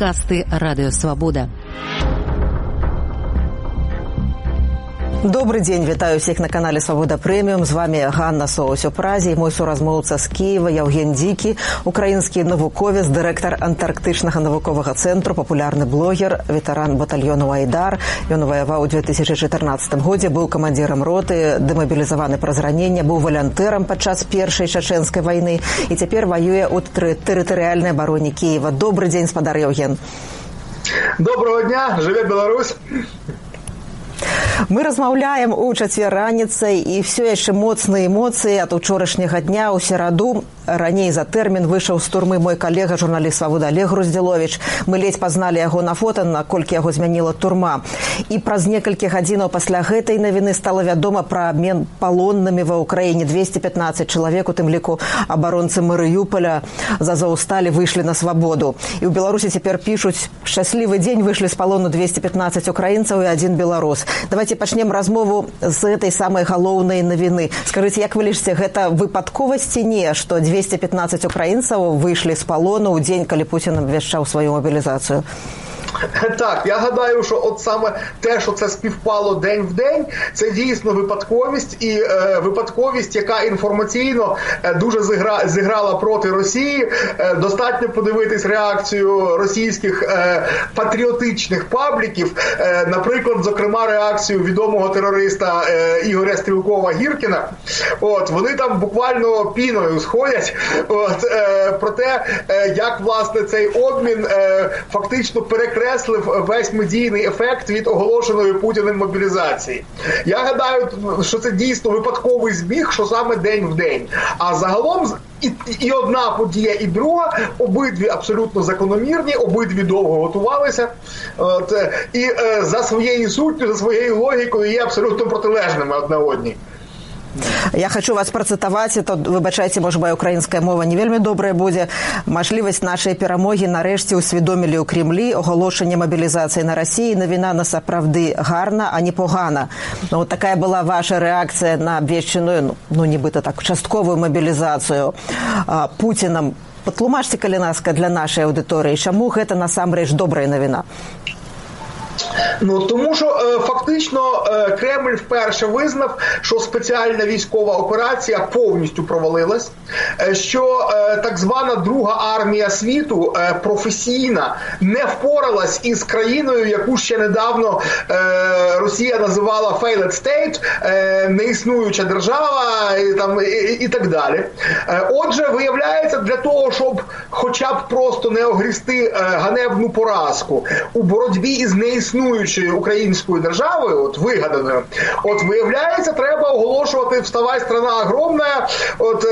Падкасты Радыё Свабода. Добрый день, вітаю всех на канале Свобода Премиум. С вами Ганна Соусёпразі, мой суразмоўца з Киева Яўген Дзікі, украінскі навуковец, дырэктар антарктычнага навуковага цэнтру, папулярны блогер, ветэран батальёну Айдар. Ён ваяваў у 2014 годзе, быў камандзірам роты, дэмабілізаваны праз раненне, быў валянтэрам падчас першай чачэнскай вайны і цяпер ваюе ў тэрытарыяльнай абароне Киева. Добрый дзень, спадар Яўген. Доброго дня, жыве Беларусь. Мы размаўляем у чацвер раніцай і все яшчэ моцныя эмоцыі ад учорашняга дня. У сераду раней за тэрмін выйшаў з турмы мой калега, журналіст Свабода Олег Груздзіловіч. Мы ледзь пазналі яго на фота, наколькі яго змяніла турма. І праз некалькі гадзінаў пасля гэтай навіны стала вядома пра абмен палоннымі ва ўкраіне. 215 чалавек, у тым ліку абаронцы Марыюполя з Азовсталі выйшлі на свабоду. І ў Беларусі цяпер пішуць: шчаслівы дзень, выйшлі з палону 215 украінцаў і адзін беларус. Давайте пачнем размову з гэтай самай галоўнай навіны. Скажыце, як вы лічыце, гэта выпадковасць ці не, што 215 украінцаў выйшлі з палону ў дзень, калі Путін абвяшчаў сваю мобілізацыю? Так, я гадаю, що от саме те, що це співпало день в день, це дійсно випадковість, і випадковість, яка інформаційно дуже зіграла проти Росії. Достатньо подивитись реакцію російських патріотичних пабліків, наприклад, зокрема, реакцію відомого терориста Ігоря Стрілкова-Гіркіна. От, вони там буквально піною сходять про те, як, власне, цей обмін фактично перекреслив весь медійний ефект від оголошеної Путіним мобілізації. Я гадаю, що це дійсно випадковий збіг, що саме день в день. А загалом і одна подія, і друга, обидві абсолютно закономірні, обидві довго готувалися. І за своєю суттю, за своєю логікою є абсолютно протилежними одна одній. Я хочу вас працытаваць, то выбачайце, можа, моя украінская мова не вельмі добрая будзе. Мажлівасць нашай перамогі нарэшце ўсведомілі ў Крэмлі. Оголошэнне мабілізацыі на Расіі навіна на сапраўды гарна, а не погана. Вот такая была ваша рэакцыя на абвешчаную, нібыта так, частковую мабілізацыю Пуцінам. Патлумачце, калі ласка, для нашай аўдыторыі, чаму гэта насамрэч добрая навіна? Тому що фактично Кремль вперше визнав, що спеціальна військова операція повністю провалилась, що так звана друга армія світу, професійна, не впоралась із країною, яку ще недавно Росія називала failed state, неіснуюча держава і так далі. Отже, виявляється, для того, щоб хоча б просто не огрісти ганебну поразку у боротьбі із неіснуючою українською державою, от вигаданою, от виявляється, треба оголошувати «Вставай, страна огромная», от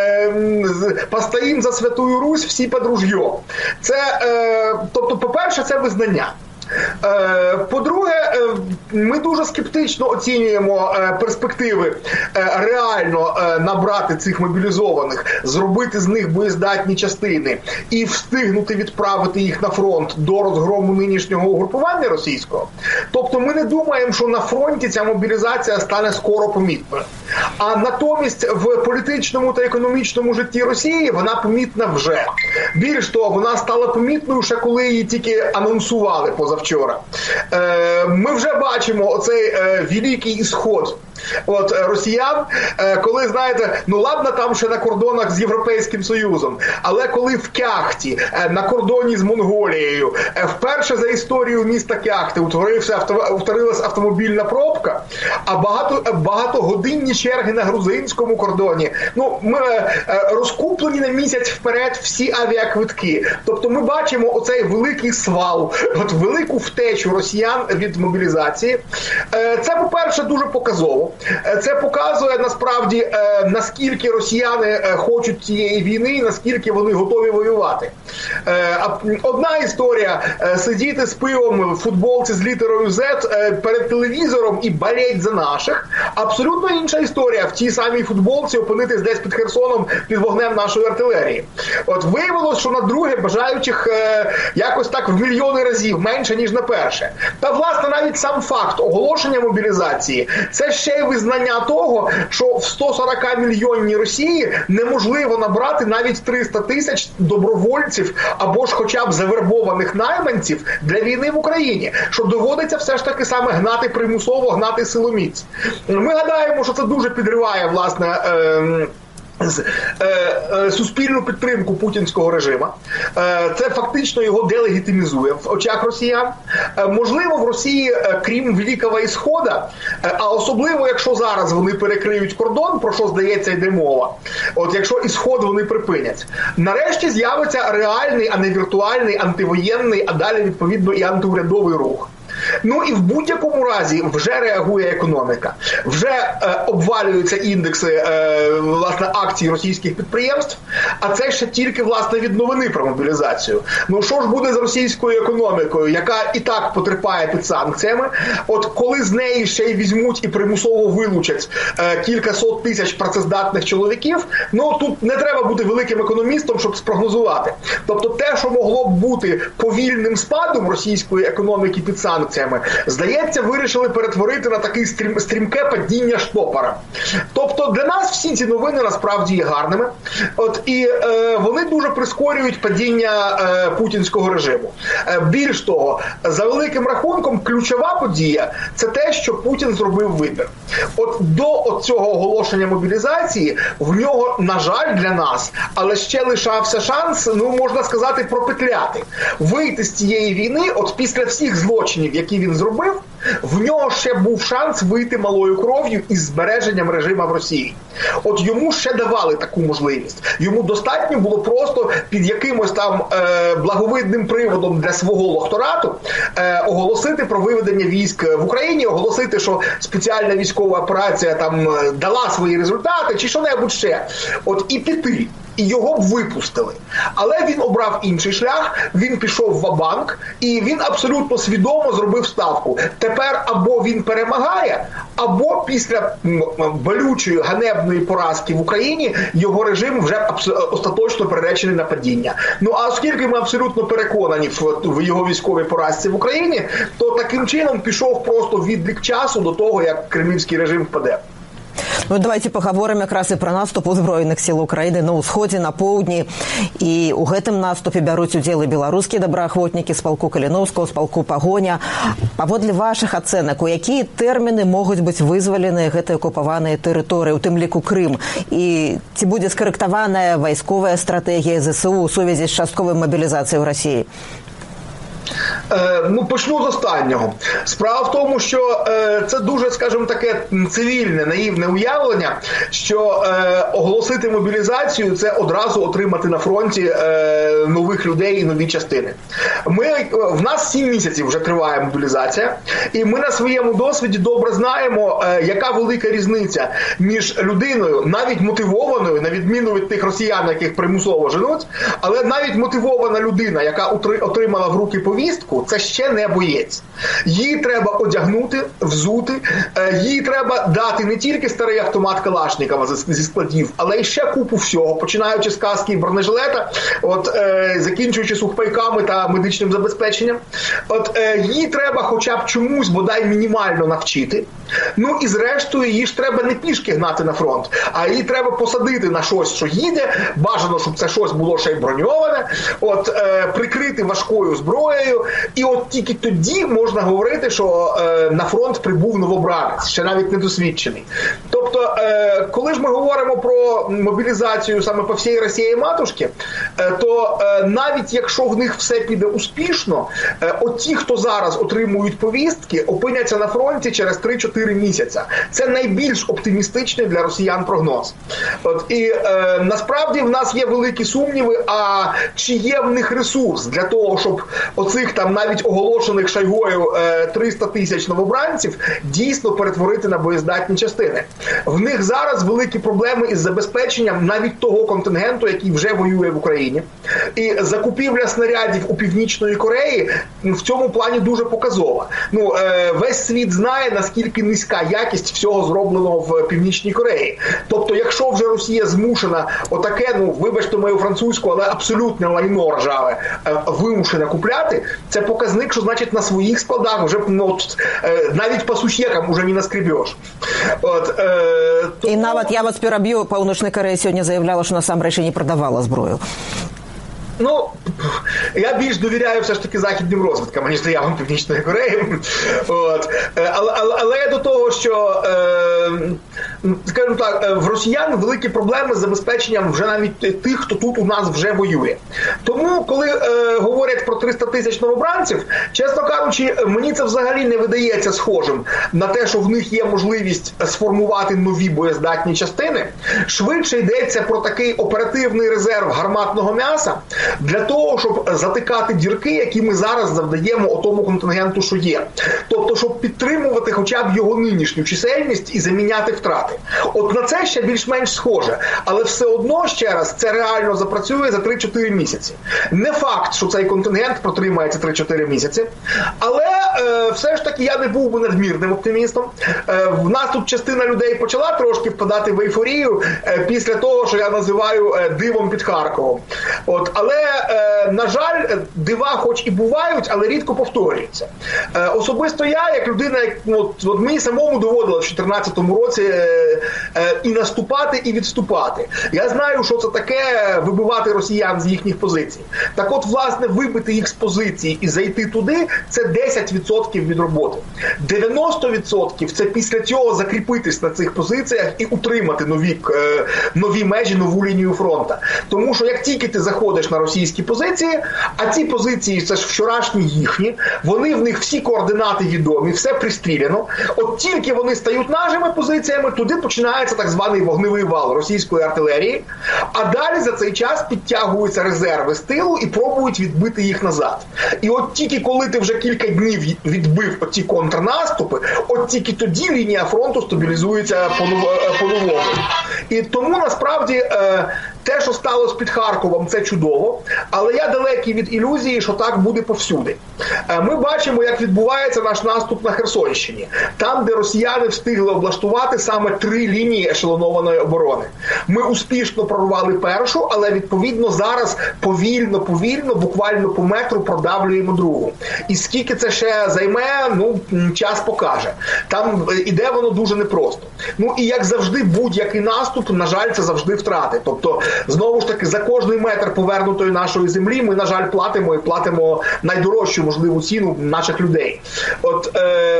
«Постоїм за Святую Русь, всі під ружьо». Це, тобто, по-перше, це визнання. По-друге, ми дуже скептично оцінюємо перспективи реально набрати цих мобілізованих, зробити з них боєздатні частини і встигнути відправити їх на фронт до розгрому нинішнього угрупування російського. Тобто ми не думаємо, що на фронті ця мобілізація стане скоро помітною. А натомість в політичному та економічному житті Росії вона помітна вже. Більш того, вона стала помітною ще коли її тільки анонсували позавчора. Ми вже бачимо оцей великий ісход от росіян, коли, знаєте, ладно, там ще на кордонах з Європейським Союзом, але коли в Кяхті, на кордоні з Монголією, вперше за історію міста Кяхти утворилась автомобільна пробка, а багатогодинні черги на грузинському кордоні, ми розкуплені на місяць вперед всі авіаквитки. Тобто ми бачимо оцей великий свал, от велику втечу росіян від мобілізації. Це, по-перше, дуже показово. Це показує, насправді, наскільки росіяни хочуть цієї війни і наскільки вони готові воювати. Одна історія – сидіти з пивом в футболці з літерою Z перед телевізором і болеть за наших. Абсолютно інша історія – в тій самій футболці опинитись десь під Херсоном під вогнем нашої артилерії. От виявилось, що на друге бажаючих якось так в мільйони разів менше, ніж на перше. Та, власне, навіть сам факт оголошення мобілізації – це ще й визнання того, що в 140-мільйонній Росії неможливо набрати навіть 300 тисяч добровольців або ж хоча б завербованих найманців для війни в Україні, що доводиться все ж таки саме гнати примусово, гнати силоміць. Ми гадаємо, що це дуже підриває, власне, суспільну підтримку путінського режиму. Це фактично його делегітимізує в очах росіян. Можливо, в Росії, крім Великого Ісходу, а особливо, якщо зараз вони перекриють кордон, про що, здається, йде мова, от якщо Ісход вони припинять, нарешті з'явиться реальний, а не віртуальний, антивоєнний, а далі, відповідно, і антиурядовий рух. Ну і в будь-якому разі вже реагує економіка. Вже обвалюються індекси, власне, акцій російських підприємств, а це ще тільки, власне, від новини про мобілізацію. Ну що ж буде з російською економікою, яка і так потерпає під санкціями? От коли з неї ще й візьмуть і примусово вилучать кількасот тисяч працездатних чоловіків, ну тут не треба бути великим економістом, щоб спрогнозувати. Тобто те, що могло б бути повільним спадом російської економіки під санкціями, здається, вирішили перетворити на таке стрімке падіння штопора. Тобто для нас всі ці новини насправді є гарними. От, і вони дуже прискорюють падіння путінського режиму. Більш того, за великим рахунком, ключова подія – це те, що Путін зробив вибір. От до цього оголошення мобілізації в нього, на жаль, для нас, але ще лишався шанс, ну, можна сказати, пропетляти. Вийти з цієї війни, от після всіх злочинів, які він зробив, в нього ще був шанс вийти малою кров'ю із збереженням режиму в Росії. От йому ще давали таку можливість. Йому достатньо було просто під якимось там благовидним приводом для свого лохторату оголосити про виведення військ в Україні, оголосити, що спеціальна військова операція там дала свої результати, чи що-небудь ще. От і піти. І його б випустили. Але він обрав інший шлях, він пішов ва-банк, і він абсолютно свідомо зробив ставку. Тепер або він перемагає, або після болючої, ганебної поразки в Україні його режим вже остаточно приречений на падіння. Ну, а оскільки ми абсолютно переконані в його військовій поразці в Україні, то таким чином пішов просто відлік часу до того, як кремлівський режим впаде. Ну, давайте пагаворым якраз і пра наступ узброеных сіл Украіны на ўсходзе, на поўдні. І ў гэтым наступе бяруць удзел і беларускія добраахвотнікі з палку Каліноўскага, з палку Пагоня. Паводле вашых ацэнак, у якія тэрміны могуць быць вызваленыя гэтыя акупаваныя тэрыторыі, у тым ліку Крым? І ці будзе скарэктаваная вайсковая стратэгія ЗСУ у сувязі з частковай мабілізацыяй ў Расіі? Ну, почну з останнього. Справа в тому, що це дуже, скажімо, таке цивільне, наївне уявлення, що оголосити мобілізацію – це одразу отримати на фронті нових людей і нові частини. В нас 7 місяців вже триває мобілізація, і ми на своєму досвіді добре знаємо, яка велика різниця між людиною, навіть мотивованою, на відміну від тих росіян, яких примусово женуть, але навіть мотивована людина, яка отримала в руки повістку, це ще не боєць. Її треба одягнути, взути, їй треба дати не тільки старий автомат Калашникова зі складів, але й ще купу всього, починаючи з каски і бронежилета, закінчуючи сухпайками та медичним забезпеченням. Їй треба хоча б чомусь, бодай мінімально навчити. Ну і зрештою, її ж треба не пішки гнати на фронт, а її треба посадити на щось, що їде, бажано, щоб це щось було ще й броньоване, прикрити важкою зброєю, і от тільки тоді можна говорити, що на фронт прибув новобранець, ще навіть недосвідчений. Тобто, коли ж ми говоримо про мобілізацію саме по всій Росії матушки, то навіть якщо в них все піде успішно, от ті, хто зараз отримують повістки, опиняться на фронті через 3-4 місяця. Це найбільш оптимістичний для росіян прогноз. І насправді в нас є великі сумніви, а чи є в них ресурс для того, щоб оцих там навіть оголошених Шойгою 300 тисяч новобранців дійсно перетворити на боєздатні частини. В них зараз великі проблеми із забезпеченням навіть того контингенту, який вже воює в Україні. І закупівля снарядів у Північної Кореї в цьому плані дуже показова. Весь світ знає, наскільки низька якість всього зробленого в Північній Кореї. Тобто, якщо вже Росія змушена отаке, вибачте мою французьку, але абсолютно лайно ржаве, вимушена купляти, це показник, що, значить, на своїх складах вже навіть по сусекам уже не наскребеш. І нават, я вас пераб'ю, Паўночная Карэя сёння заявляла, що насамрэч і не продавала зброю. Ну, я більш довіряю все ж таки західним розвідкам, аніж заявам Північної Кореї. Але до того, що, скажімо так, в росіян великі проблеми з забезпеченням вже навіть тих, хто тут у нас вже воює. Тому, коли говорять про 300 тисяч новобранців, чесно кажучи, мені це взагалі не видається схожим на те, що в них є можливість сформувати нові боєздатні частини. Швидше йдеться про такий оперативний резерв гарматного м'яса, для того, щоб затикати дірки, які ми зараз завдаємо отому контингенту, що є. Тобто, щоб підтримувати хоча б його нинішню чисельність і заміняти втрати. От на це ще більш-менш схоже. Але все одно, ще раз, це реально запрацює за 3-4 місяці. Не факт, що цей контингент протримається 3-4 місяці. Але все ж таки я не був би надмірним оптимістом. В нас тут частина людей почала трошки впадати в ейфорію після того, що я називаю дивом під Харковом. Але, на жаль, дива хоч і бувають, але рідко повторюються. Особисто я, як людина, от мені самому доводило в 2014 році і наступати, і відступати. Я знаю, що це таке вибивати росіян з їхніх позицій. Так от, власне, вибити їх з позицій і зайти туди – це 10% від роботи. 90% – це після цього закріпитись на цих позиціях і утримати нові межі, нову лінію фронту. Тому що як тільки ти заходиш на російські позиції, а ці позиції, це ж вчорашні їхні, вони в них всі координати відомі, все пристріляно. От тільки вони стають нашими позиціями, туди починається так званий вогневий вал російської артилерії, а далі за цей час підтягуються резерви з тилу і пробують відбити їх назад. І от тільки коли ти вже кілька днів відбив оці контрнаступи, от тільки тоді лінія фронту стабілізується по-новому. І тому, насправді, те, що сталося під Харковом, це чудово, але я далекий від ілюзії, що так буде повсюди. Ми бачимо, як відбувається наш наступ на Херсонщині, там, де росіяни встигли облаштувати саме 3 лінії ешелонованої оборони. Ми успішно прорвали першу, але, відповідно, зараз повільно, буквально по метру продавлюємо другу. І скільки це ще займе, час покаже. Там іде воно дуже непросто. І, як завжди, будь-який наступ, на жаль, це завжди втрати. Тобто, знову ж таки, за кожний метр повернутої нашої землі ми, на жаль, платимо найдорожчу можливу ціну наших людей. От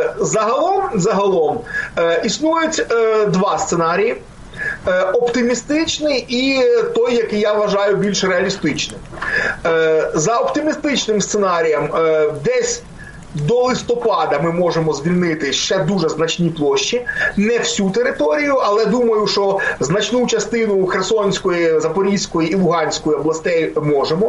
загалом існують 2 сценарії. Оптимістичний і той, який я вважаю більш реалістичним. За оптимістичним сценарієм десь до листопада ми можемо звільнити ще дуже значні площі, не всю територію, але думаю, що значну частину Херсонської, Запорізької і Луганської областей можемо.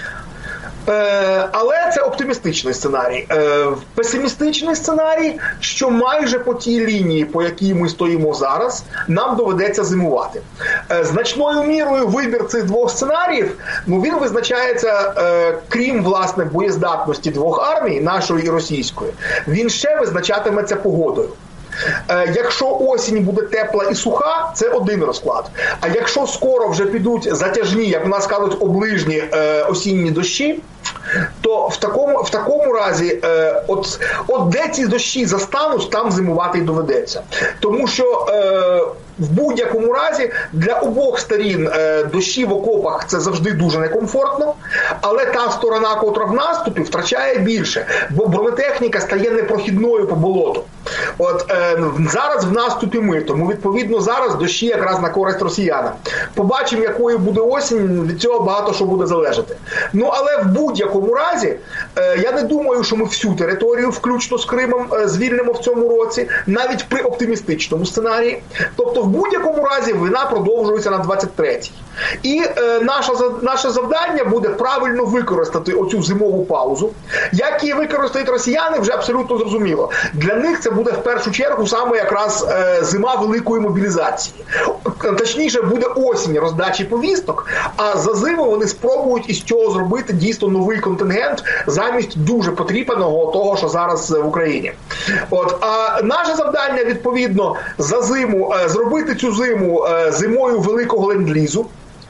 Але це оптимістичний сценарій. Песимістичний сценарій, що майже по тій лінії, по якій ми стоїмо зараз, нам доведеться зимувати. Значною мірою вибір цих 2 сценаріїв, він визначається, крім, власне, боєздатності 2 армій, нашої і російської, він ще визначатиметься погодою. Якщо осінь буде тепла і суха, це один розклад. А якщо скоро вже підуть затяжні, як у нас кажуть, оближні осінні дощі, то в такому разі, от де ці дощі застануть, там зимувати й доведеться. Тому що в будь-якому разі для обох сторін дощі в окопах – це завжди дуже некомфортно, але та сторона, котра в наступі, втрачає більше, бо бронетехніка стає непрохідною по болоту. Зараз в наступі ми, тому відповідно зараз дощі якраз на користь росіянам. Побачимо, якою буде осінь, від цього багато що буде залежати. Але в будь-якому разі, я не думаю, що ми всю територію, включно з Кримом, звільнимо в цьому році, навіть при оптимістичному сценарії. Тобто в будь-якому разі війна продовжується на 23-й. І наше завдання буде правильно використати оцю зимову паузу. Як її використають росіяни, вже абсолютно зрозуміло. Для них це буде в першу чергу саме якраз зима великої мобілізації. Точніше, буде осінь роздачі повісток, а за зиму вони спробують із цього зробити дійсно новий контингент замість дуже потріпаного того, що зараз в Україні. А наше завдання, відповідно, за зиму, зробити цю зиму зимою великого ленд-лізу.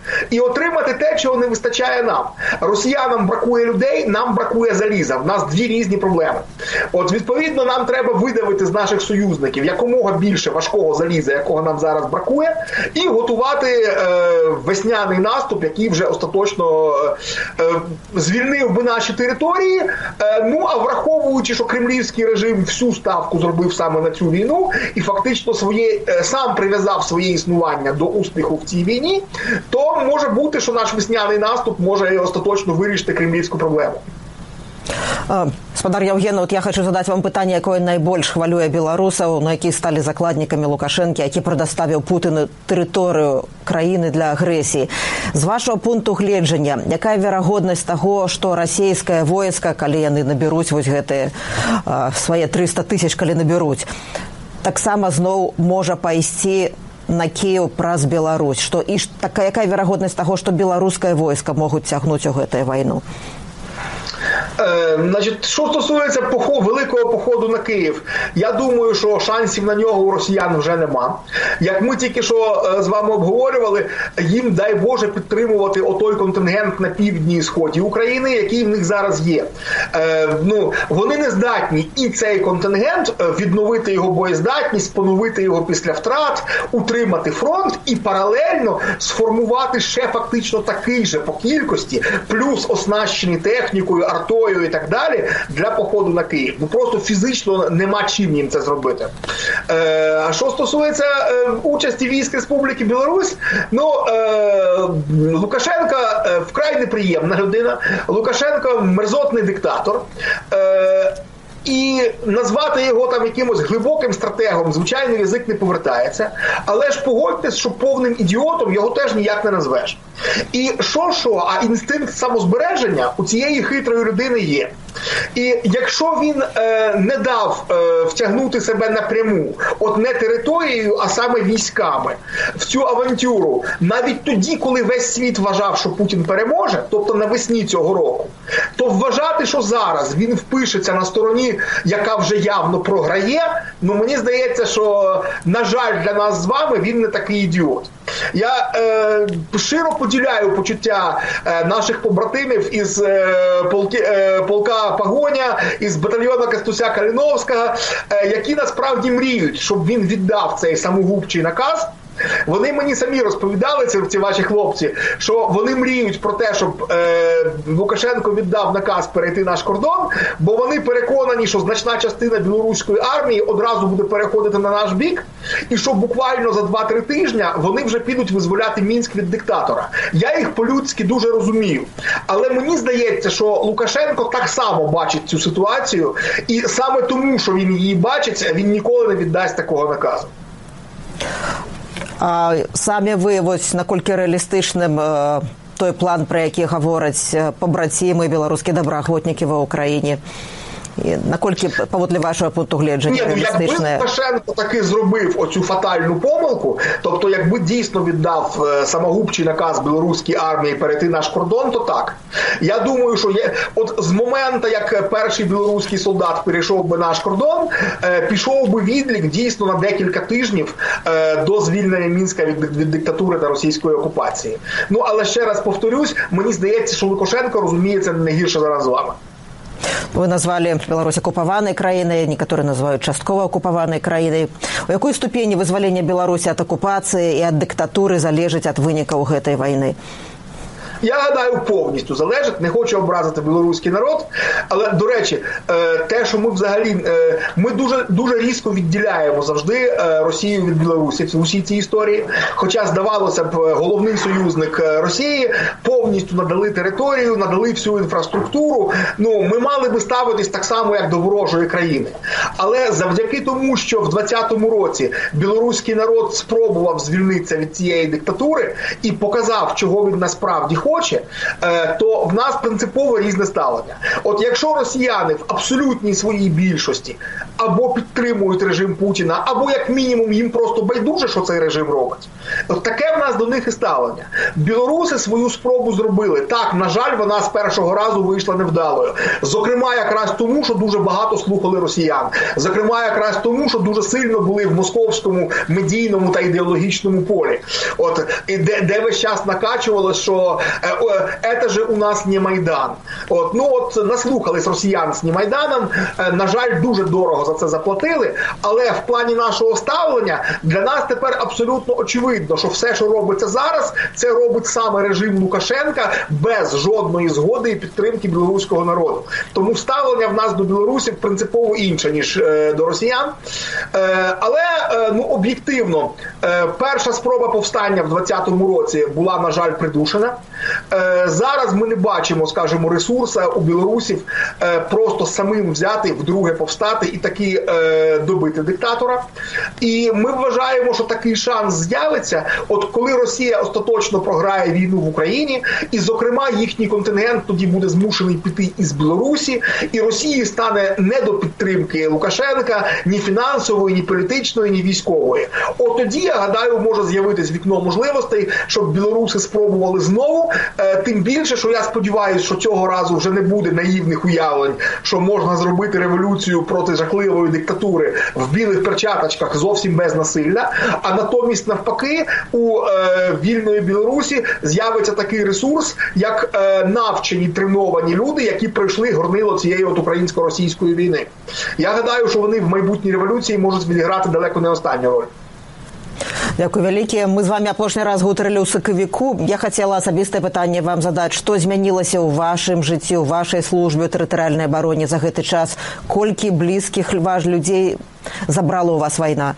і отримати те, чого не вистачає нам. Росіянам бракує людей, нам бракує заліза. В нас дві різні проблеми. От, відповідно, нам треба видавити з наших союзників якомога більше важкого заліза, якого нам зараз бракує, і готувати весняний наступ, який вже остаточно звільнив би наші території. Ну, а враховуючи, що кремлівський режим всю ставку зробив саме на цю війну і фактично сам прив'язав своє існування до успіху в цій війні, то може бути, що наш весняний наступ може остаточно вирішити кремлівську проблему. Спадар Яўген, от я хочу задаць вам пытанне, якое найбольш хвалюе беларусаў, на які сталі закладнікамі Лукашэнкі, які прадаставіў Путіну тэрыторыю краіны для агрэсіі. З вашого пункту гледжання, якая верагоднасць таго, што расійскае войска, калі яны наберуць вось гэтыя свае 300 тысяч, калі наберуць, таксама зноў можа пайсці на Кіев праз Беларусь? Якая верагоднасць таго, што беларускае войска могуць цягнуць у гэтую вайну? Значить, що стосується великого походу на Київ, я думаю, що шансів на нього у росіян вже нема. Як ми тільки що з вами обговорювали, їм, дай Боже, підтримувати отой контингент на півдні і сході України, який в них зараз є. Вони не здатні і цей контингент відновити його боєздатність, поновити його після втрат, утримати фронт і паралельно сформувати ще фактично такий же по кількості, плюс оснащені технікою, артою і так далі, для походу на Київ. Просто фізично нема чим їм це зробити. А що стосується участі військ Республіки Білорусь, Лукашенко вкрай неприємна людина, Лукашенко мерзотний диктатор, і назвати його там якимось глибоким стратегом, звичайно, язик не повертається. Але ж погодьтесь, що повним ідіотом його теж ніяк не назвеш. І а інстинкт самозбереження у цієї хитрої людини є. І якщо він не дав втягнути себе напряму, от не територією, а саме військами, в цю авантюру, навіть тоді, коли весь світ вважав, що Путін переможе, тобто навесні цього року, то вважати, що зараз він впишеться на стороні, яка вже явно програє, мені здається, що, на жаль, для нас з вами він не такий ідіот. Я широ поділяю почуття наших побратимів із полка Погоня, із батальйону Костуся Калиновського, які насправді мріють, щоб він віддав цей самогубчий наказ. Вони мені самі розповідали, ці ваші хлопці, що вони мріють про те, щоб Лукашенко віддав наказ перейти наш кордон, бо вони переконані, що значна частина білоруської армії одразу буде переходити на наш бік, і що буквально за 2-3 тижні вони вже підуть визволяти Мінськ від диктатора. Я їх по-людськи дуже розумію. Але мені здається, що Лукашенко так само бачить цю ситуацію, і саме тому, що він її бачить, він ніколи не віддасть такого наказу. А самі ви, наколькі реалістичним той план, про який говорять побратими, білоруські доброахвотники в Україні? І наколькі, паводле вашого пункту гледження, реалістичне? Якби Лукашенко таки зробив оцю фатальну помилку, тобто якби дійсно віддав самогубчий наказ білоруській армії перейти наш кордон, то так. Я думаю, що от з моменту, як перший білоруський солдат перейшов би наш кордон, пішов би відлік дійсно на декілька тижнів до звільнення Мінська від диктатури та російської окупації. Але ще раз повторюсь, мені здається, що Лукашенко розуміє це не гірше зараз з вами. Вы назвали Беларусь окупаванай краінай, некаторыя называюць часткова окупаванай краінай. У якой ступені вызвалення Беларусі ад акупацыі і ад дыктатуры залежыць ад вынікаў гэтай вайны? Я гадаю, повністю залежить, не хочу образити білоруський народ, але, до речі, те, що ми взагалі, ми дуже різко відділяємо завжди Росію від Білорусі в усій цій історії, хоча, здавалося б, головний союзник Росії повністю надали територію, надали всю інфраструктуру, ми мали би ставитись так само, як до ворожої країни. Але завдяки тому, що в 2020 році білоруський народ спробував звільнитися від цієї диктатури і показав, чого він насправді хоче, то в нас принципово різне ставлення. От якщо росіяни в абсолютній своїй більшості або підтримують режим Путіна, або як мінімум їм просто байдуже, що цей режим робить. От таке в нас до них і ставлення. Білоруси свою спробу зробили. Так, на жаль, вона з першого разу вийшла невдалою. Зокрема, якраз тому, що дуже багато слухали росіян. Зокрема, якраз тому, що дуже сильно були в московському медійному та ідеологічному полі. От, і де весь час накачувалось, що «это же у нас не Майдан». От, наслухались росіян з Майданом, на жаль, дуже дорого за це заплатили, але в плані нашого ставлення для нас тепер абсолютно очевидно, що все, що робиться зараз, це робить саме режим Лукашенка без жодної згоди і підтримки білоруського народу. Тому ставлення в нас до білорусів принципово інше, ніж до росіян. Але, об'єктивно, перша спроба повстання в 2020 році була, на жаль, придушена. Зараз ми не бачимо, скажімо, ресурсу у білорусів просто самим взяти, вдруге повстати і таки добити диктатора. І ми вважаємо, що такий шанс з'явиться, от коли Росія остаточно програє війну в Україні, і, зокрема, їхній контингент тоді буде змушений піти із Білорусі, і Росії стане не до підтримки Лукашенка ні фінансової, ні політичної, ні військової. От тоді, я гадаю, може з'явитись вікно можливостей, щоб білоруси спробували знову, тим більше, що я сподіваюся, що цього разу вже не буде наївних уявлень, що можна зробити революцію проти жахливої диктатури в білих перчаточках зовсім без насилля, а натомість, навпаки, у вільної Білорусі з'явиться такий ресурс, як навчені, треновані люди, які пройшли горнило цієї от українсько-російської війни. Я гадаю, що вони в майбутній революції можуть відіграти далеко не останню роль. Дякую вялікі. Мы з вами апошні раз гутарылі ў сакавіку. Я хацела асабістае пытанне вам задаць, што змянілася ў вашым жыцці, ў вашай службе, ў тэрытарыяльнай абароне за гэты час? Колькі блізкіх ваш людзей забрала у вас вайна?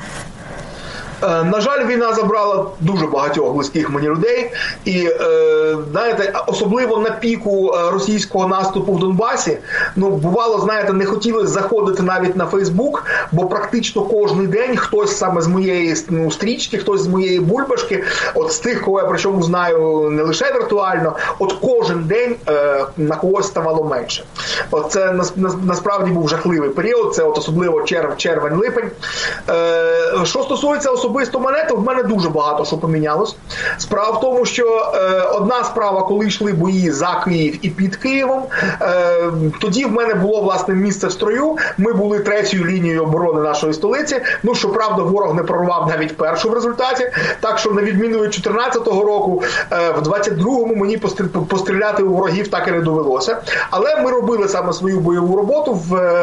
На жаль, війна забрала дуже багатьох близьких мені людей. І, знаєте, особливо на піку російського наступу в Донбасі, бувало, знаєте, не хотілося заходити навіть на Фейсбук, бо практично кожен день хтось саме з моєї стрічки, хтось з моєї бульбашки, от з тих, кого я причому знаю не лише віртуально, от кожен день на когось ставало менше. От це насправді був жахливий період, це от особливо червень-липень. Що стосується особисто мене, то в мене дуже багато що помінялось. Справа в тому, що одна справа, коли йшли бої за Київ і під Києвом, тоді в мене було, власне, місце в строю. Ми були третьою лінією оборони нашої столиці. Щоправда, ворог не прорвав навіть першу в результаті. Так що, на відміну від 2014 року, в 22-му мені постріляти у ворогів так і не довелося. Але ми робили саме свою бойову роботу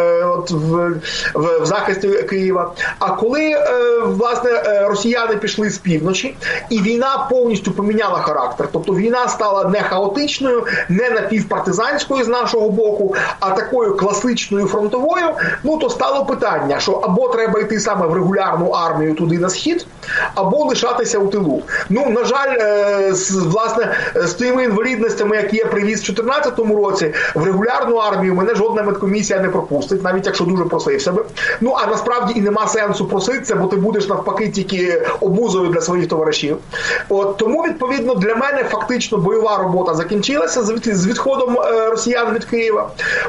в захисті Києва. А коли, власне, росіяни пішли з півночі, і війна повністю поміняла характер. Тобто війна стала не хаотичною, не напівпартизанською з нашого боку, а такою класичною фронтовою, то стало питання, що або треба йти саме в регулярну армію туди на схід, або лишатися у тилу. На жаль, власне, з тими інвалідностями, які я привіз в 2014 році, в регулярну армію мене жодна медкомісія не пропустить, навіть якщо дуже просився би. А насправді і нема сенсу проситися, бо ти будеш навпаки тільки обузою для своїх товаришів. Тому, відповідно, для мене фактично бойова робота закінчилася з відходом росіян від Києва.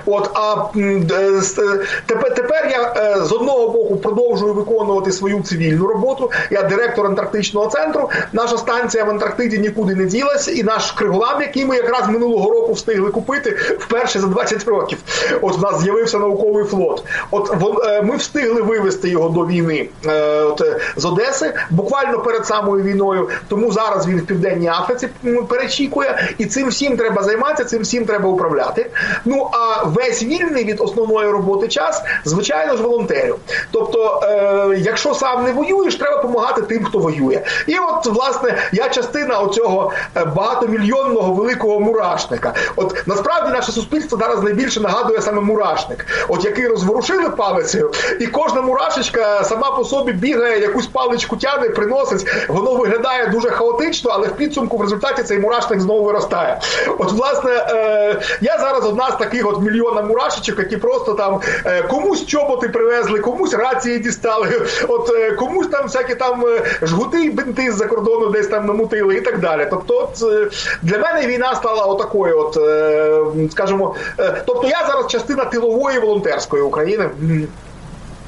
Тепер я з одного боку продовжую виконувати свою цивільну роботу. Я директор Антарктичного центру. Наша станція в Антарктиді нікуди не ділась, і наш Криголам, який ми якраз минулого року встигли купити вперше за 20 років. В нас з'явився науковий флот. Ми встигли вивести його до війни з Одеси, буквально перед самою війною, тому зараз він в Південній Африці перечікує, і цим всім треба займатися, цим всім треба управляти. А весь вільний від основної роботи час, звичайно ж, волонтерів. Тобто, якщо сам не воюєш, треба допомагати тим, хто воює. І власне, я частина оцього багатомільйонного великого мурашника. Насправді, наше суспільство зараз найбільше нагадує саме мурашник, який розворушили палицею, і кожна мурашечка сама по собі бігає, якусь паличку тягне, приносить, воно виглядає дуже хаотично, але в підсумку в результаті цей мурашник знову виростає. Власне, я зараз одна з таких мільйона мурашечок, які просто там комусь чоботи привезли, комусь рації дістали, комусь там всякі там жгути і бинти з-за кордону десь там намутили і так далі. Тобто, для мене війна стала отакою, скажімо, тобто я зараз частина тилової волонтерської України.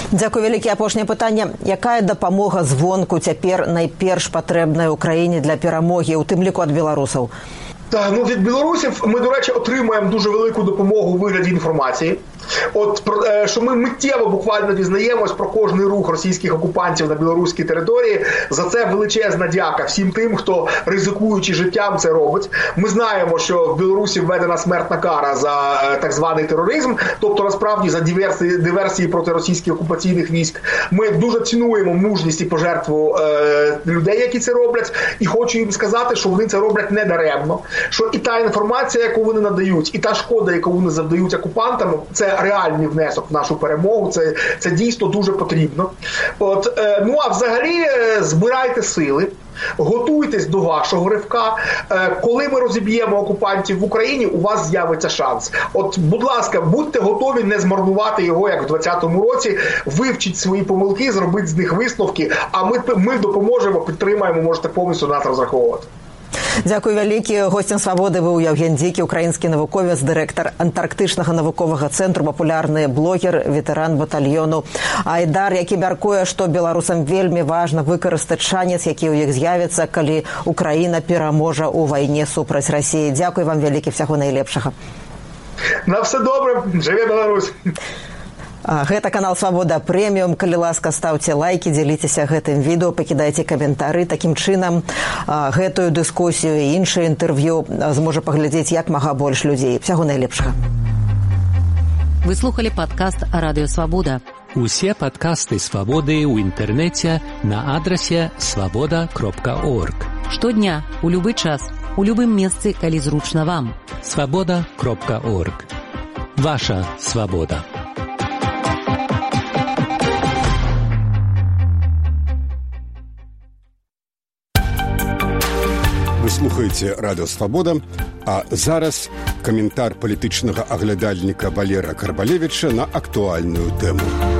Дзякуй вялікі. Апошняе пытанне. Якая дапамога звонку цяпер найперш патрэбная ўкраіне для перамогі, у тым ліку ад беларусаў? Так, від білорусів ми, до речі, отримуємо дуже велику допомогу у вигляді інформації. Що ми миттєво буквально дізнаємось про кожний рух російських окупантів на білоруській території. За це величезна дяка всім тим, хто, ризикуючи життям, це робить. Ми знаємо, що в Білорусі введена смертна кара за так званий тероризм, тобто, насправді, за диверсії проти російських окупаційних військ. Ми дуже цінуємо мужність і пожертву людей, які це роблять, і хочу їм сказати, що вони це роблять не даремно. Що і та інформація, яку вони надають, і та шкода, яку вони завдають окупантам, це реальний внесок в нашу перемогу, це дійсно дуже потрібно. Ну а взагалі збирайте сили, готуйтесь до вашого ривка. Коли ми розіб'ємо окупантів в Україні, у вас з'явиться шанс. Будь ласка, будьте готові не змарнувати його, як в 2020 році, вивчіть свої помилки, зробіть з них висновки, а ми допоможемо, підтримаємо, можете повністю на нас розраховувати. Дзякуй вялікі. Гостем «Свабоды» быў Евген Дзікі, украінскі навуковец, дырэктар антарктычнага навуковага цэнтру, папулярны блогер, ветэран батальёну «Айдар», які мяркуе, што беларусам вельмі важна выкарыстаць шанец, які ў іх з'явіцца, калі Украіна пераможа ў вайне супраць Расіі. Дзякуй вам вялікі, всяго найлепшага. На все добре. Жыве Беларусь. Гэта канал «Свабода Прэміум». Калі ласка, ставце лайкі, дзяліцеся гэтым відэо, пакідайце каментары. Такім чынам гэтую дыскусію і іншыя інтэрв'ю зможа паглядзець як мага больш людзей. Всяго найлепшага. Вы слухали падкаст «Радыё Свабода». Усе падкасты «Свабоды» ў інтэрнэце на адрасе свабода.орг. Штодня, у любы час, у любым месцы, калі зручна вам. свабода.орг. Ваша свабода. Вы слухаеце радыё «Свабода», а зараз каментар палітычнага аглядальніка Валера Карбалевіча на актуальную тэму.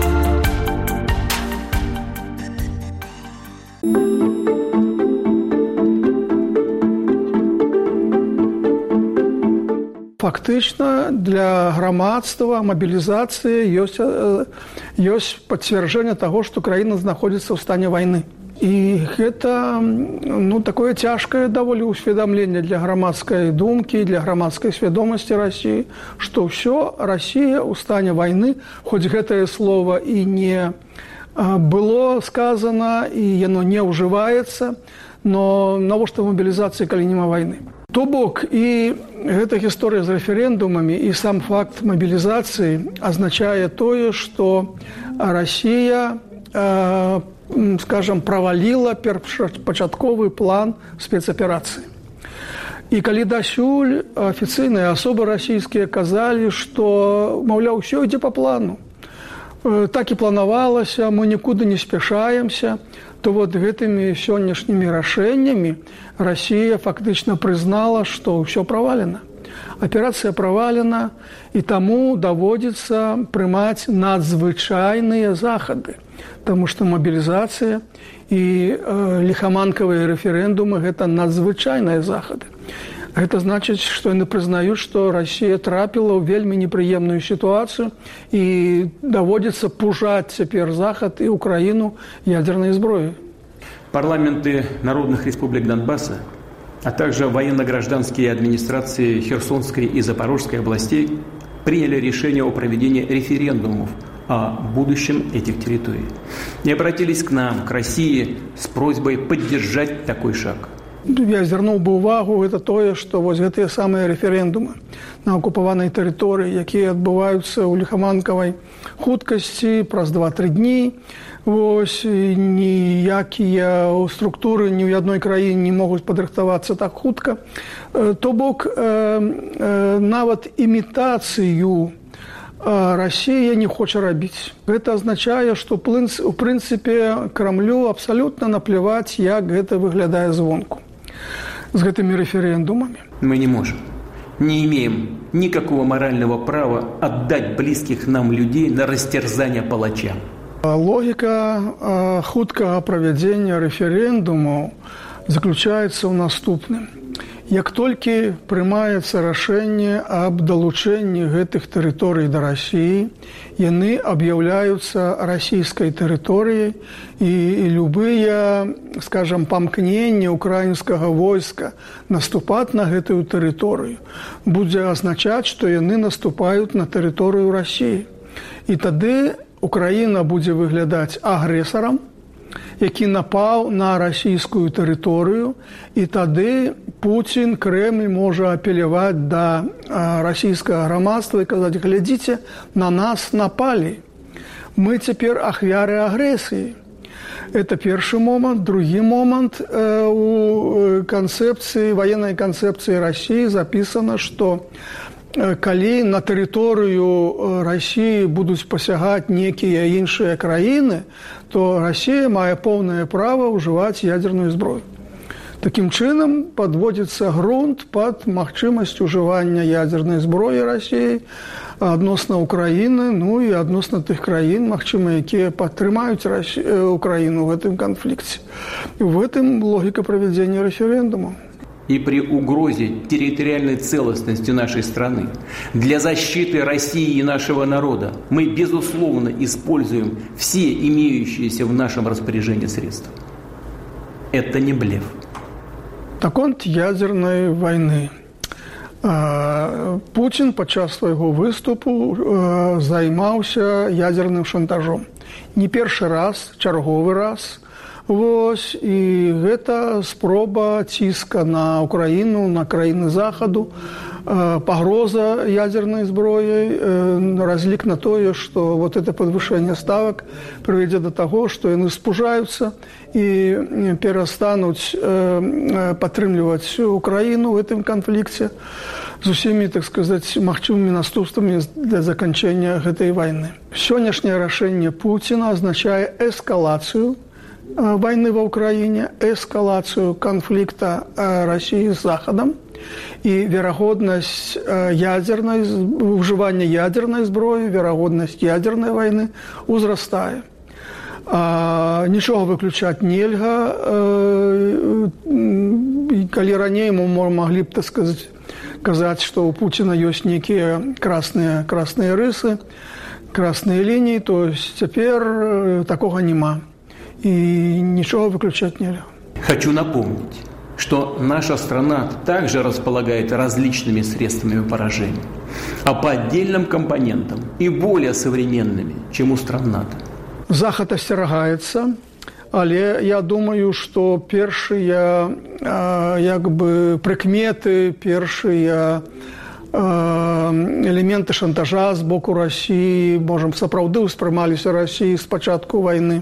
Фактычна для грамадства мабілізацыі ёсць пацвярджэнне таго, што краіна знаходзіцца ў стане вайны. І гэта такое цяжкае даволі ўсведамленне для грамадскай думкі, для грамадскай свядомасці Расіі, што ўсё Расія ў стане вайны, хоць гэтае слова і не было сказана, і яно не ўжываецца, но навошта мабілізацыі, калі няма вайны? То бок, і гэта гісторыя з рэферэндумамі, і сам факт мабілізацыі азначае тое, што Расія праваліла першапачатковы план спецаперацыі. І калі дасюль афіцыйныя асобы расійскія казалі, што, маўляў, усё ідзе па плану, так і планавалася, мы нікуды не спяшаемся, то гэтымі сённяшнімі рашэннямі Расія фактычна прызнала, што ўсё правалена. Аперацыя правалена, і таму даводзіцца прымаць надзвычайныя захады. Таму што мабілізацыя і ліхаманкавыя рэферэндумы – гэта надзвычайныя захады. Гэта значыць, што яны прызнаюць, што Расія трапіла ў вельмі непрыемную сітуацыю і даводзіцца пужаць цяпер Захад і Украіну ядерной зброей. Парламенты народных республик Донбасса, а также военно-гражданские администрации Херсонской и Запорожской областей приняли решение о проведении референдумов о будущем этих территорий. И обратились к нам, к России, с просьбой поддержать такой шаг. Я звернуў бы увагу, гэта тое, што гэтыя самыя рэферэндумы на акупаванай тэрыторыі, якія адбываюцца ў ліхаманкавай хуткасці праз 2-3 дні, ніякія структуры ні ў адной краіне не могуць падрыхтавацца так хутка. То бок, нават імітацыю Расія не хоча рабіць. Гэта азначае, што, у прынцыпе, Крамлю абсалютна напляваць, як гэта выглядае звонку з гэтымі рэферэндумамі. Мы не можем, не имеем никакого морального права отдать близких нам людей на растерзание палачам. Логіка хуткага правядзення рэферэндумаў заключаецца ў наступным. Як толькі прымаецца рашэнне аб далучэнні гэтых тэрыторый да Расіі, яны аб'яўляюцца расійскай тэрыторыяй, і любыя, скажам, памкненні украінскага войска наступаць на гэтую тэрыторыю будзе азначаць, што яны наступаюць на тэрыторыю Расіі. І тады Украіна будзе выглядаць агрэсарам, які напаў на расійскую тэрыторыю, і тады Пуцін, Крэмль можа апеляваць да расійскага грамадства і казаць: глядзіце, на нас напалі, мы цяпер ахвяры агрэсіі. Это першы момант. Другі момант, у канцэпцыі, ваеннай канцэпцыі Расіі запісана, што калі на тэрыторыю Расіі будуць пасягаць некія іншыя краіны, то Расія мае поўнае права ўжываць ядерную зброю. Такім чынам падводзіцца грунт пад магчымасць ужывання ядернай зброі Расіі адносна Украіны, ну і адносна тых краін, магчыма, якія падтрымаюць Украіну ў гэтым канфлікце. В этом логіка правядзення рэферэндуму. И при угрозе территориальной целостности нашей страны, для защиты России и нашего народа мы, безусловно, используем все имеющиеся в нашем распоряжении средства. Это не блеф. Так он ядерной войны. Путин падчас свайго выступу займаўся ядерным шантажом. Не першы раз, чарговы раз. Вось, і гэта спроба ціска на Украіну, на краіны Захаду, пагроза ядернай зброяй, разлік на тое, што вот это падвышэнне ставак прывядзе да таго, што яны спужаюцца і перастануць падтрымліваць Украіну ў гэтым канфлікце з усімі, так сказаць, магчымымі наступствамі для заканчэння гэтай вайны. Сённяшняе рашэнне Пуціна азначае эскалацыю войны в Украине, эскалацию конфликта России с Западом и вероятность уживания ядерной зброи, вероятность ядерной войны узрастае. Нічога выключаць нельга. Калі раней мы маглі б, так сказать, казаць, што у Пуціна ёсць некія красныя рысы, красныя лініі, то цяпер такога няма. И ничего выключать нельзя. Хочу напомнить, что наша страна также располагает различными средствами поражения, а по отдельным компонентам и более современными, чем у стран НАТО. Захад асцерагаецца, але я думаю, што першыя прыкметы, першыя элементы шантажа з боку Расіі, можам, сапраўды ўспрымаліся Расіі з пачатку вайны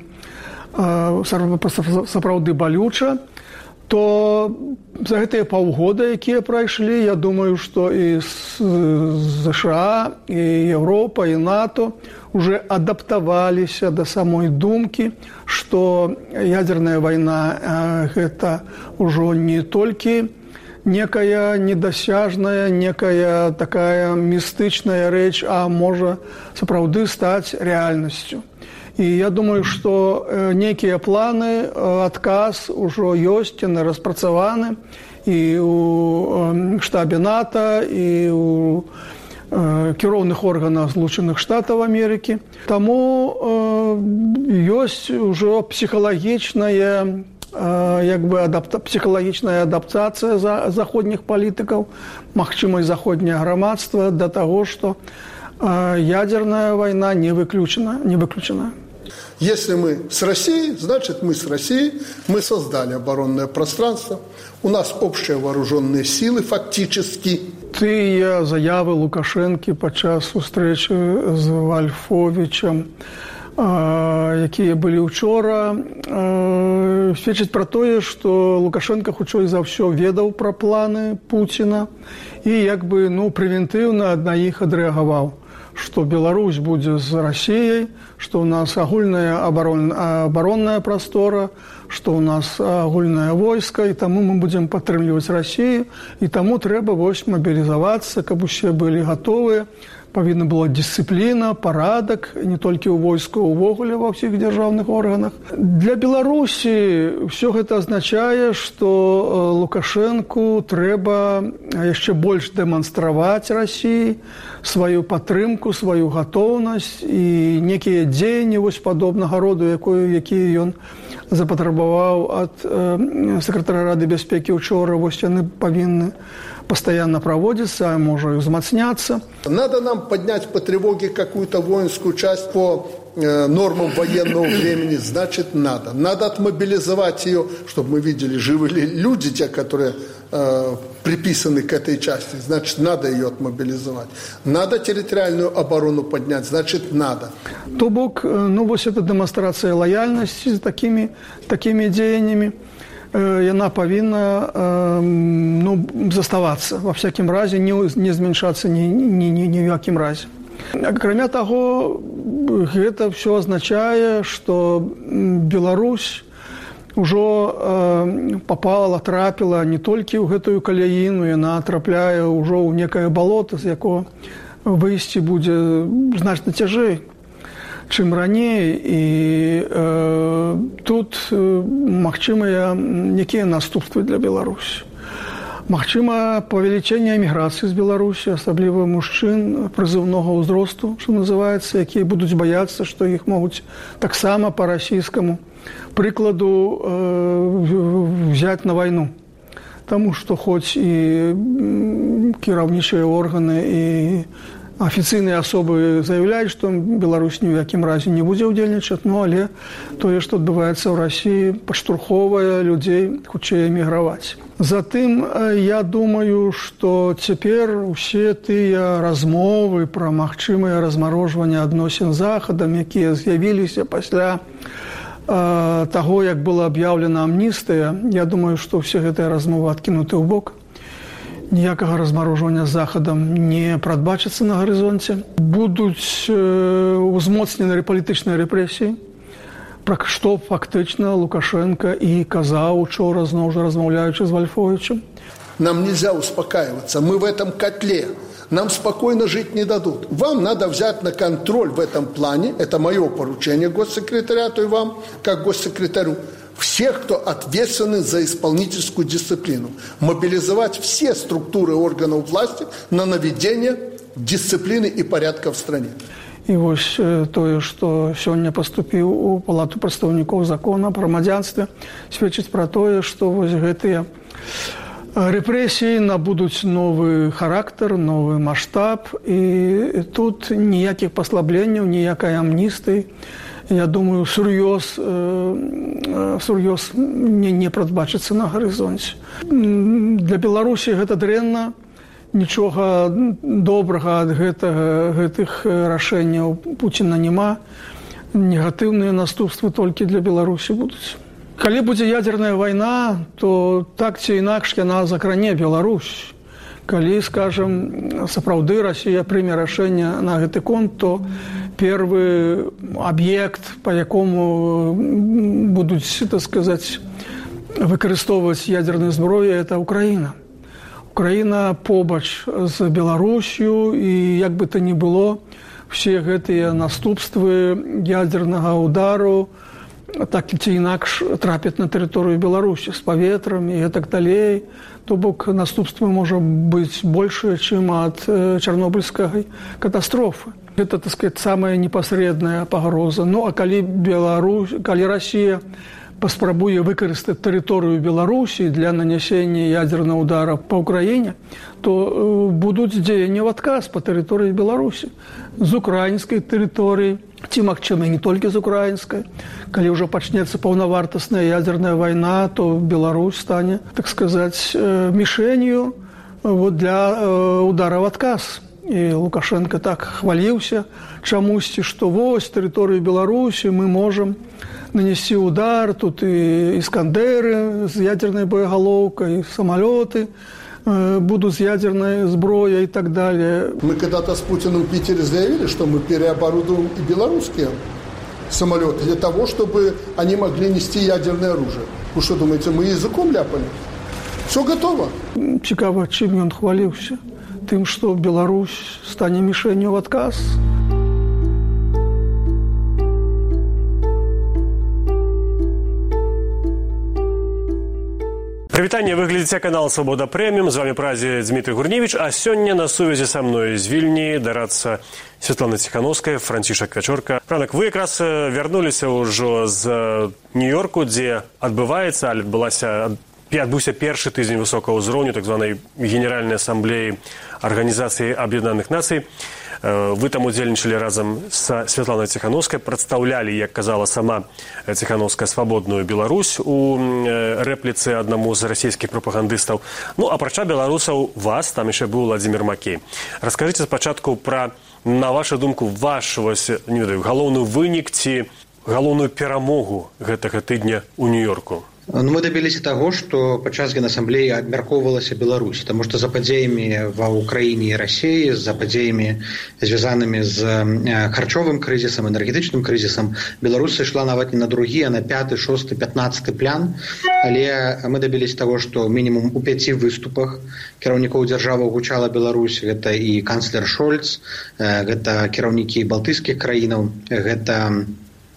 сапраўды балюча, то за гэтыя паўгода, якія прайшлі, я думаю, што і США, і Еўропа, і НАТО уже адаптаваліся да самой думкі, што ядерная вайна гэта ўжо не толькі некая недасяжная, некая такая містычная рэч, а можа сапраўды стаць рэальнасцю. І я думаю, што некія планы, адказ ужо ёсць, яны распрацаваны і ў штабе НАТО, і ў кіроўных органах Злучаных Штатаў Амерыкі. Таму ёсць ужо псіхалагічная адаптацыя заходніх палітыкаў, магчыма, і заходняе грамадства да таго, што ядерная война не выключена. Если мы с Россией, значит мы с Россией, мы создали оборонное пространство, у нас общие вооруженные силы фактически. Тыя заявы Лукашэнкі падчас сустрэчы з Вольфовичем, якія былі ўчора, сведчаць пра тое, што Лукашенко хутчэй за ўсё ведаў пра планы Пуціна і прэвентыўна на іх адрэагаваў, што Беларусь будзе з Расіяй, што ў нас агульная абаронная прастора, што ў нас агульнае войска, і таму мы будзем падтрымліваць Расію, і таму трэба мабілізавацца, каб усе былі гатовыя павінна была дысцыпліна, парадак, не толькі ў войску, увогуле ва ўсіх дзяржаўных органах. Для Беларусі ўсё гэта азначае, што Лукашэнку трэба яшчэ больш дэманстраваць Расіі сваю падтрымку, сваю гатоўнасць і некія дзеянні вось падобнага роду, якія ён запатрабаваў ад сакратара Рады бяспекі учора, вось яны павінны постоянно проводится, а может взмацняться. Надо нам поднять по тревоге какую-то воинскую часть по нормам военного времени, значит, надо. Надо отмобилизовать ее, чтобы мы видели, живы ли люди, те, которые приписаны к этой части, значит, надо ее отмобилизовать. Надо территориальную оборону поднять, значит, надо. То бок, вот эта демонстрация лояльности с такими деяниями, яна павінна заставацца ва всякім разе, не змяншацца ні ў якім разе. Акрамя таго, гэта ўсё азначае, што Беларусь ужо трапіла не толькі ў гэтую каляіну, яна трапляе ўжо ў некае балота, з якога выйсці будзе значна цяжэй, чым раней, і тут магчымыя некія наступствы для Беларусі. Магчыма павелічэнне эміграцыі з Беларусі, асабліва мужчын прызыўнога ўзросту, што называецца, якія будуць баяцца, што іх могуць таксама па расійскаму прыкладу взяць на вайну. Таму што хоць і кіраўнічыя органы і афіцыйныя асобы заяўляюць, што Беларусь ні ў якім разе не будзе ўдзельнічаць, але тое, што адбываецца ў Расіі, падштурхоўвае людзей хутчэй эміграваць. Затым, я думаю, што цяпер усе тыя размовы пра магчымае размарожванне адносін з Захадам, якія з'явіліся пасля таго, як была аб'яўлена амністыя, я думаю, што ўсе гэтыя размовы адкінуты ў бок. Ніякага размарожвання з Захадам не прадбачыцца на гарызонце. Будуць узмоцнены палітычныя рэпрэсіі, пра што фактычна Лукашенко і казаў учора, зноў жа размаўляючы з Вольфовичем. Нам нельзя успокаиваться, мы в этом котле, нам спокойно жить не дадут. Вам надо взять на контроль в этом плане, это мое поручение госсекретариату и вам, как госсекретарю, всех, кто ответственны за исполнительскую дисциплину. Мобилизовать все структуры органов власти на наведение дисциплины и порядка в стране. І вось тое, што сёння паступіў у Палату прадстаўнікоў закона пра грамадзянстве, сведчыць пра тое, што вось гэтыя рэпрэсіі набудуць новы характар, новы маштаб, і тут ніякіх паслабленняў, ніякай амністыі, я думаю, сур'ёз не прадбачыцца на гарызонце. Для Беларусі гэта дрэнна, нічога добрага ад гэтых рашэнняў Пуціна няма. Негатыўныя наступствы толькі для Беларусі будуць. Калі будзе ядерная вайна, то так ці інакш яна закране Беларусь. Калі, скажем, сапраўды Расія прыме рашэнне на гэты конт, то первый объект, по якому будут, так сказать, выкарыстоўваць ядерную зброю, это Украина. Украина побач з Беларусью, і як бы то ни было, все гэтыя наступствы ядернага удару так ці інакш трапяць на тэрыторыю Беларусі з паветрам і так далей. То бок наступствы можа быць большее, чым ад чарнобыльскай катастрофы. Это, так сказать, самая непасрэдная пагроза. Ну, а калі Расія паспрабуе выкарыстаць тэрыторыю Беларусі для нанясення ядерного удара по Украіне, то будуць дзеянні ў адказ по тэрыторыі Беларусі. З украінскай тэрыторыі, ці, магчыма, не толькі з украінскай. Калі ўжо пачнецца паўнавартасная ядерная вайна, то Беларусь стане, так сказаць, мішэнню для удара ў адказ. І Лукашенко так хваліўся чамусьці, што вось тэрыторыю Беларусі мы можам нанесці удар, тут і «Іскандеры» з ядернай боеголовкой, и самолеты будут с ядерной сброей и так далее. Мы когда-то с Путиным в Питере заявили, что мы переоборудуем и белорусские самолеты для того, чтобы они могли нести ядерное оружие. Вы что думаете, мы языком ляпали? Все готово. Цікаво, чим він хвалився. тем, что Беларусь станет мишенью в отказ. Прывітанне, вы глядзіце канал «Свабода Прэміум». З вами празе Дмітрый Гурневіч, а сёння на сувязі са мной з Вільні дарацца Светлана Ціхановская, Францішак Качорка. Ранак, вы якраз вярнуліся ўжо з Нью-Йорку, дзе адбыўся першы тыдзень высокага ўзроўню так званай Генеральнай асамблеі Арганізацыі Аб'яднаных Нацый. Вы там удзельнічалі разам з Светланай Ціхановскай, прадстаўлялі, як казала сама Ціхановская, свабодную Беларусь у рэпліцы аднаму з расійскіх прапагандыстаў. Ну, апрача беларусаў, вас там яшчэ быў Владзімір Макей. Раскажыце спачатку пра, на вашу думку, ваш галоўны вынік ці галоўную перамогу гэтага тыдня ў Нью-Йорку. Мы добились того, что подчас Генассамблеи обмярковывалась Беларусь, потому что за падзеямі ва Украине и России, за падзеямі, звязанными с харчовым кризисом, энергетичным кризисом, Беларусь сошла нават не на другі, а на 5, 6, 15 план. Але мы добились того, что минимум у 5 выступах кіраўнікоў дзяржаваў гучала Беларусь. Это и канцлер Шольц, это кіраўнікі балтыйскіх краінаў, гэта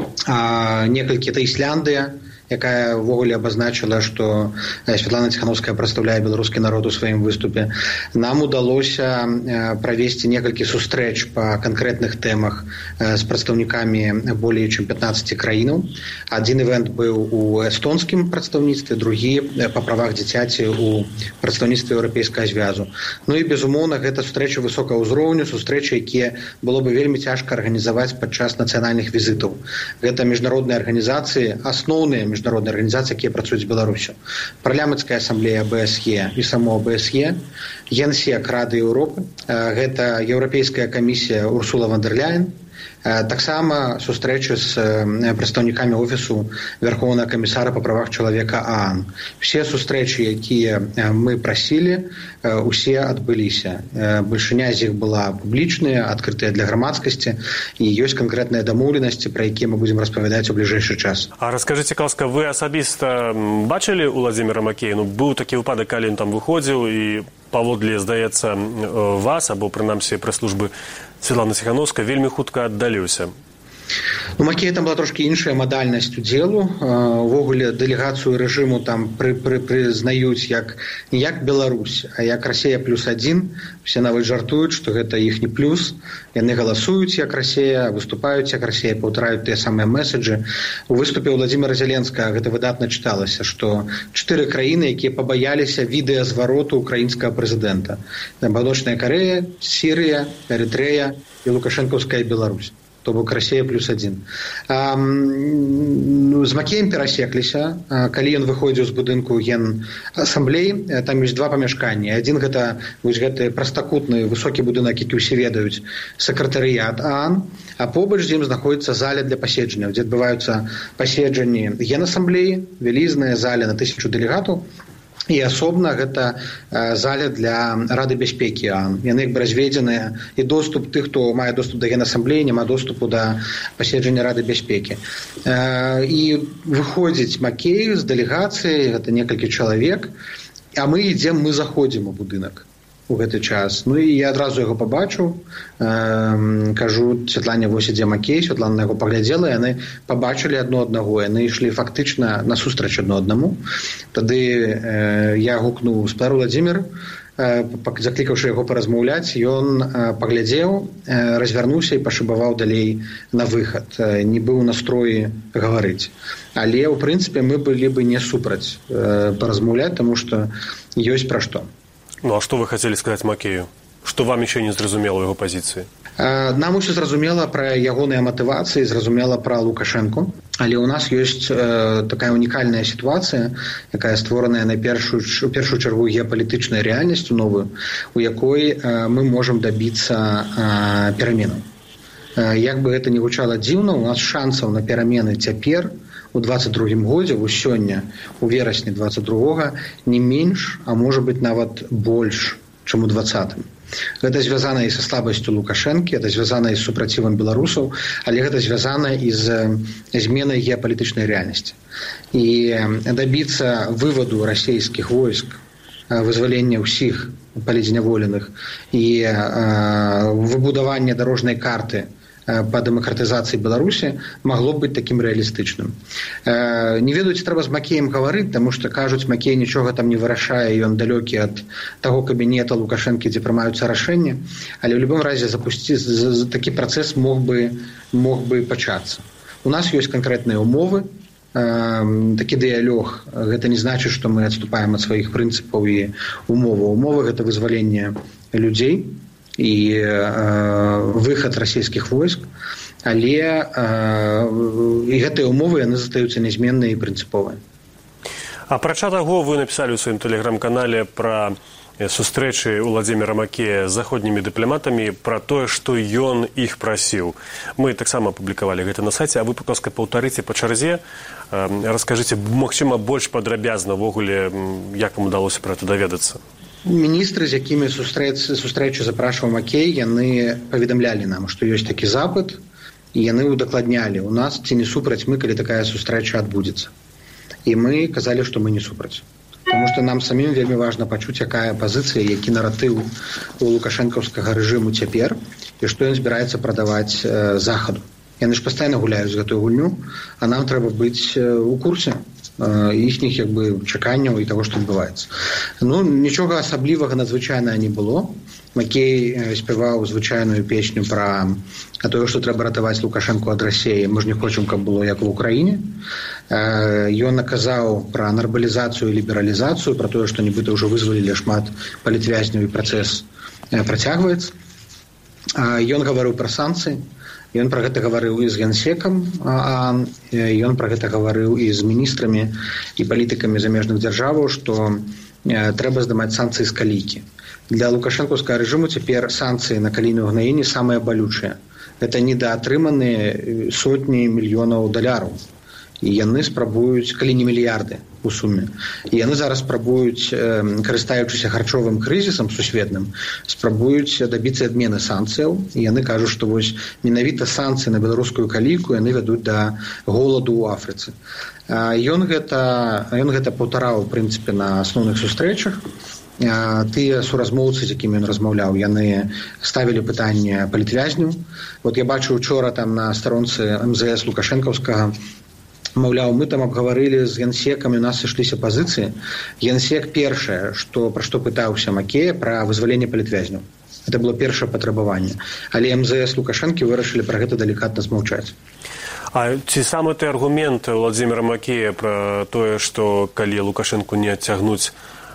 некалькі, это Ісляндыя, якая ввогуле абазначила, что Светлана Ціхановская прадстаўляе беларускі народ у сваім выступе. Нам удалося правесці некалькі сустрэч па канкрэтных тэмах з прадстаўнікамі болей чым 15 краінаў. Адзін івент быў у эстонскім прадстаўніцтве, другі па правах дзіцяці у прадстаўніцтве Еўрапейскага звязу. Ну і, безумоўна, гэта сустрэчы высокага ўзроўню, сустрэчы, якія было бы вельмі цяжка арганізаваць падчас нацыянальных візітаў. Гэта міжнародныя арганізацыі, асноўныя міжнародныя арганізацыі, якія працуюць з Беларусю. Парламенцкая асамблея АБСЕ і само АБСЕ, Генсек Рады Еўропы, гэта Еўрапейская камісія Урсула ван дер Ляйен, таксама сустрэчы з прадстаўнікамі офісу Верховнага камісара па правах чалавека ААН. Все сустрэчы, якія мы прасілі, усе адбыліся. Большыня з іх была публічная, адкрытая для грамадскасці, і ёсць канкрэтныя дамоўленасці, пра якія мы будзем распавядаць у бліжэйшы час. А раскажыце, ласка, вы асабіста бачылі у Владзіміра Макея? Быў такі выпадак, калі ён там выходзіў і паводле, здаецца, вас, або прынамсі прэс-службы Светлана Ціхановская, вельмі хутка аддаліўся. У Макея там была трошки іншая мадальнасць удзелу. Увогуле дэлегацыю рэжыму там прызнаюць не як Беларусь, а як Расія +1. Все нават жартуюць, што гэта іхні плюс. Яны галасуюць як Расія, выступаюць як Расія, паўтараюць тыя самыя месаджы. У выступе Владзіміра Зеленскага гэта выдатна чыталася, што 4 краіны, якія пабаяліся відэазвароту украінскага прэзідэнта. Паўночная Карэя, Сірыя, Эрытрэя і Лукашэнкаўская Беларусь. То бок Расія +1. З Макеем перасекліся, калі ён выходзіў з будынку Генасамблеі, там ёсць 2 памяшканні. Адзін гэта гэты прастакутны высокі будынак, які ўсе ведаюць, сакратарыят ААН, а побач з ім знаходзіцца зала для паседжанняў, дзе адбываюцца паседжанні Генасамблеі, вялізная зала на 1000 дэлегатаў, і асобна гэта зала для Рады бяспекі ААН. Яны разведзеныя, і доступ тых, хто мае доступ да Генасамблеі, няма доступу да паседжання Рады бяспекі. І выходзіць Макей з дэлегацыі, гэта некалькі чалавек, а мы заходзім у будынак у гэты час. Ну і я адразу яго пабачыў, кажу Светлане, вось ідзе Макей, Светлана на яго паглядзела, яны пабачылі адно аднаго, яны ішлі фактычна насустрач адно аднаму. Тады я гукнуў: «Спадар Владзімір», заклікаўшы яго паразмаўляць, ён паглядзеў, развярнуўся і пашыбаваў далей на выхад. Не быў у настроі гаварыць. Але, ў прынцыпе, мы былі бы не супраць паразмаўляць, таму што ёсць пра што. Ну, а что вы хотели сказать Макею? Что вам еще не зразумела в его позиции? Нам усё зразумела пра ягоныя матывацыі, зразумела пра Лукашэнку. Але ў нас ёсць такая унікальная сітуацыя, якая створаная у першую чаргу геапалітычнай рэальнасцю новую, у якой мы можам дабіцца пераменаў. Як бы гэта не гучала дзіўна, у нас шансаў на перамены цяпер, у 22-м годзе, у сёння, у верасні 22-го, не менш, а можа быць нават больш, чым у 20-м. Гэта звязана і са слабасцю Лукашэнкі, гэта звязана і з супрацівам беларусаў, але гэта звязана і з зменай геапалітычнай рэальнасці. І дабіцца вываду расійскіх войск, вызвалення ўсіх палізняволеных і выбудаванне дарожнай карты па дэмакратызацыі Беларусі магло быць такім рэалістычным. Не ведаю, ці трэба з Макеем гаварыць, таму што кажуць, Макей нічога там не вырашае, ён далёкі ад таго кабінета Лукашэнкі, дзе прымаюцца рашэнні, але ў любым разе такі працэс мог бы пачацца. У нас ёсць канкрэтныя ўмовы, такі дыялог, гэта не значыць, што мы адступаем ад сваіх прынцыпаў і умоваў. Умовы гэта вызваленне людзей і выхад расійскіх войск, але і гэтыя ўмовы яны застаюцца нязменныя і прынцыповыя. Апрача таго, вы напісалі ў сваім тэлеграм-канале пра сустрэчы Владзіміра Макея з заходнімі дыпламатамі, пра тое, што ён іх прасіў. Мы таксама апублікавалі гэта на сайце, а вы, папросту, паўтарыце па чарзе, раскажыце, магчыма, больш падрабязна ўвогуле, як вам удалося пра гэта даведацца. Міністры, з якімі сустрэчу запрашваў Макей, яны паведамлялі нам, што ёсць такі запыт, і яны удакладнялі у нас, ці не супраць мы, калі такая сустрэча адбудзецца. І мы казалі, што мы не супраць. Таму што нам самім вельмі важна пачуць, якая пазіцыя, які наратыў у лукашэнкаўскага рэжыму цяпер, і што ён збіраецца прадаваць захаду. Яны ж пастаянна гуляюць з гэтую гульню, а нам трэба быць у курсе іхніх чаканняў і таго, што адбываецца. Нічога асаблівага надзвычайнага не было. Макей спяваў звычайную песню пра тое, што трэба ратаваць Лукашэнку ад Расіі. Мы ж не хочам, каб было як у Украіне. Ён наказаў пра нармалізацыю і лібералізацыю, пра тое, што нібыта ўжо вызвалілі шмат палітвязняў і працэс працягваецца. Ён гаварыў пра санкцыі. Ён пра гэта гаварыў і з генсекам, ён пра гэта гаварыў і з міністрамі і палітыкамі замежных дзяржаваў, што трэба здымаць санкцыі з калійкі. Для лукашэнкаўскага рэжыму цяпер санкцыі на калійную гнаенне самыя балючыя. Гэта недаатрыманыя сотні мільёнаў даляраў. І яны спрабуюць, калі не мільярды у суме, і яны зараз спрабуюць, карыстаючыся харчовым крызісам сусветным, спрабуюць дабіцца адмены санкцыяў, і яны кажуць, што вось менавіта санкцыі на беларускую калійку яны вядуць да голаду ў Афрыцы. Ён гэта паўтараў, у прынцыпе, на асноўных сустрэчах. Тыя суразмоўцы, з якімі ён размаўляў, яны ставілі пытанне палітвязняў. Вот я бачу учора там на старонцы МЗС Лукашэнкаўскага, маўляў, мы там абгаварылі з генсекам, і у нас сышліся пазіцыі. Генсек першае, пра што пытаўся Макея, пра вызваленне палітвязняў. Гэта было першае патрабаванне. Але МЗС Лукашэнкі вырашылі пра гэта далікатна змаўчаць. А ці самы ты аргумент Владзіміра Макея пра тое, што калі Лукашэнку не адцягнуць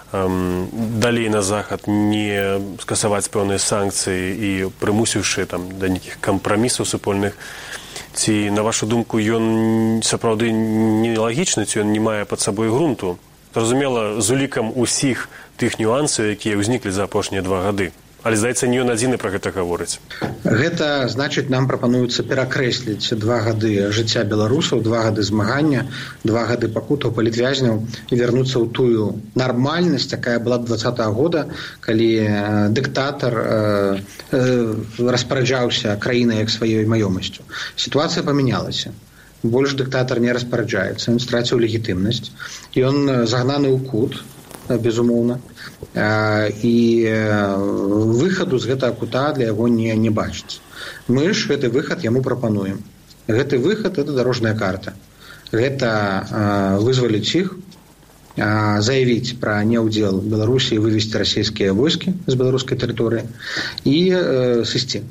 далей на захад, не скасаваць пэўныя санкцыі і прымусіўшы там да нейкіх кампрамісаў супольных, ці, на вашу думку, ён сапраўды нелагічны, ці ён не мае пад сабой грунту? Зразумела, з улікам усіх тых нюансаў, якія ўзніклі за апошнія 2 гады. Але, здаецца, не ён адзіны пра гэта гаворыць. Гэта, значыць, нам прапануецца перакрэсліць 2 гады жыцця беларусаў, 2 гады змагання, 2 гады пакутаў палітвязняў і вярнуцца ў тую нармальнасць, якая была 20-го года, калі дыктатар распараджаўся краінай як сваёй маёмасцю. Сітуацыя памянялася. Больш дыктатар не распараджаецца, ён страціў легітымнасць, ён загнаны ў кут, безумоўна, і выхаду з гэтага кута для яго не бачыць. Мы ж гэты выхад яму прапануем. Гэты выхад – это дарожная карта. Гэта вызваліць іх, заявіць пра неўдзел Беларусі і вывесці расійскія войскі з беларускай тэрыторыі і сысці.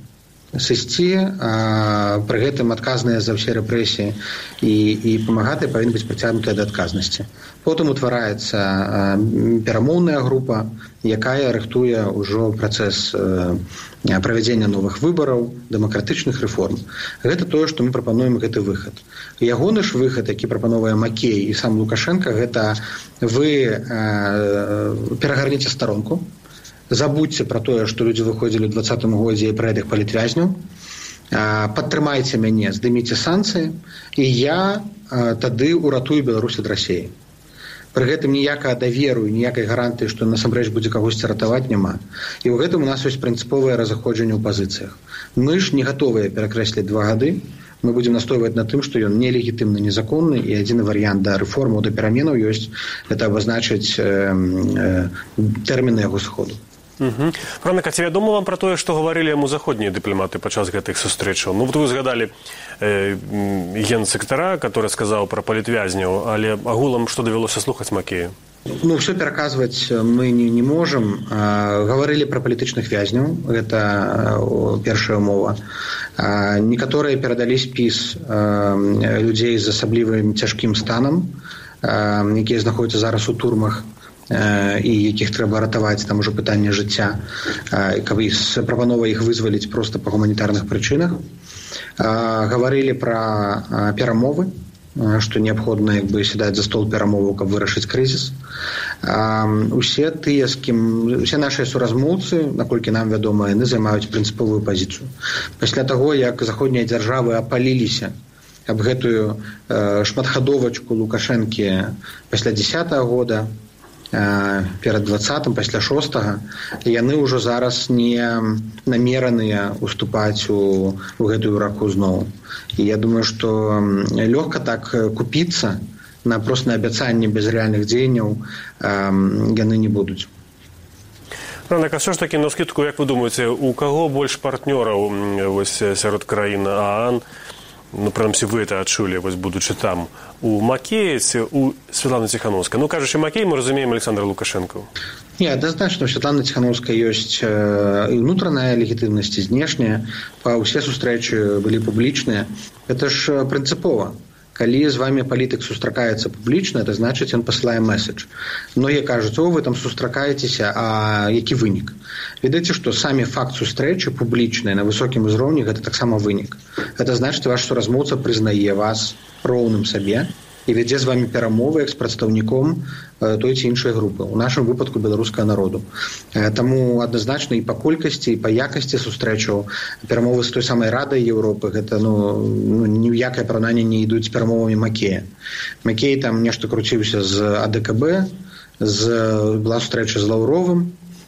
Пры гэтым адказныя за ўсе рэпрэсіі і памагаты павінны быць прыцягнутыя да адказнасці. Потым утвараецца перамоўная група, якая рыхтуе ўжо працэс правядзення новых выбараў, дэмакратычных рэформ. Гэта тое, што мы прапануем гэты выхад. Ягоны ж выхад, які прапановае Макей і сам Лукашэнка, гэта вы перагарніце старонку, забудьце пра тое, што людзі выходзілі ў 20-м годзе і пра гэтых палітвязняў, падтрымайце мяне, здыміце санкцыі, і я тады ўратую Беларусь ад Расіі. Пры гэтым ніякага даверу і ніякай гарантыі, што насамрэч будзе кагосьці ратаваць, няма. І ў гэтым у нас ёсць прынцыповае разыходжанне ў пазіцыях. Мы ж не гатовыя перакрэсліць 2 гады, мы будзем настойваць на тым, што ён нелегітымны, незаконны, і адзіны варыянт да рэформаў, да пераменаў ёсць, гэта абазначыць тэрміны яго сходу. Пане Каці, вядома вам пра тое, што гаварылі яму заходнія дыпламаты падчас гэтых сустрэчаў? Ну, вот вы згадалі генсектара, который сказаў пра палітвязняў, але агулам што давялося слухаць Макею? Ну, все пераказваць мы не можам. Гаварылі пра палітычных вязняў, гэта першая умова. Некаторыя перадалі спіс людзей з асаблівым цяжкім станам, якія знаходзяцца зараз у турмах, і якіх трэба ратаваць, там ужо пытанне жыцця, каб прапанова іх вызваліць проста па гуманітарных прычынах. Гаварылі пра перамовы, што неабходна сядаць за стол перамоваў, каб вырашыць крызіс. Усе тыя, з кім усе нашыя суразмоўцы, наколькі нам вядома, яны займаюць прынцыповую пазіцыю. Пасля таго, як заходнія дзяржавы апаліліся аб гэтую шматхадовачку Лукашэнкі пасля 10-го года, перад 20-м, пасля 6-го, яны ўжо зараз не намераныя уступаць у гэтую раку зноў. І я думаю, што лёгка так купіцца на проста абяцанні без рэальных дзеянняў яны не будуць. Ранак, а що ж таки, на скидку, як ви думаєте, у кого больш партнёраў сярод краін ААН? Ну, принаймні, ви це адчулі, будучи там, у Макея ці у Святланы Ціхановскай? Ну, кажучи Макей, мы разумеем Александра Лукашенко. Не, однозначно, у Святланы Ціхановскай ёсць і ўнутраная легітымнасць, і знешняя. Усе сустрэчы былі публічныя. Это ж прынцыпова. Калі з вами палітык сустракаецца публічна, это значыць, ён пасылае месседж. Многія кажуць, вы там сустракаецеся, а які вынік? Ведаеце, што самі факт сустрэчы публічныя на высокім узроўні, гэта таксама вынік. Гэта значыць, ваш суразмоўца прызнае вас роўным сабе і вядзе з вами перамовы як з прадстаўніком той ці іншай групы, у нашым выпадку беларускага народу. Таму адназначна і па колькасці, і па якасці сустрэчаў перамовы з той самай Радай Еўропы, гэта ні ў якае параўнанне не ідуць з перамовамі Макея. Макей там нешта круціўся з АДКБ, была сустрэча з Лаўровым,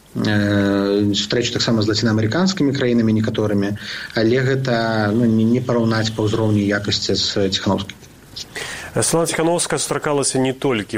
сустрэча таксама з лацінаамерыканскімі краінамі некаторымі, але гэта не параўнаць па ўзроўні якасці з Ціхановскай. Святлана Ціхановская сустракалася не толькі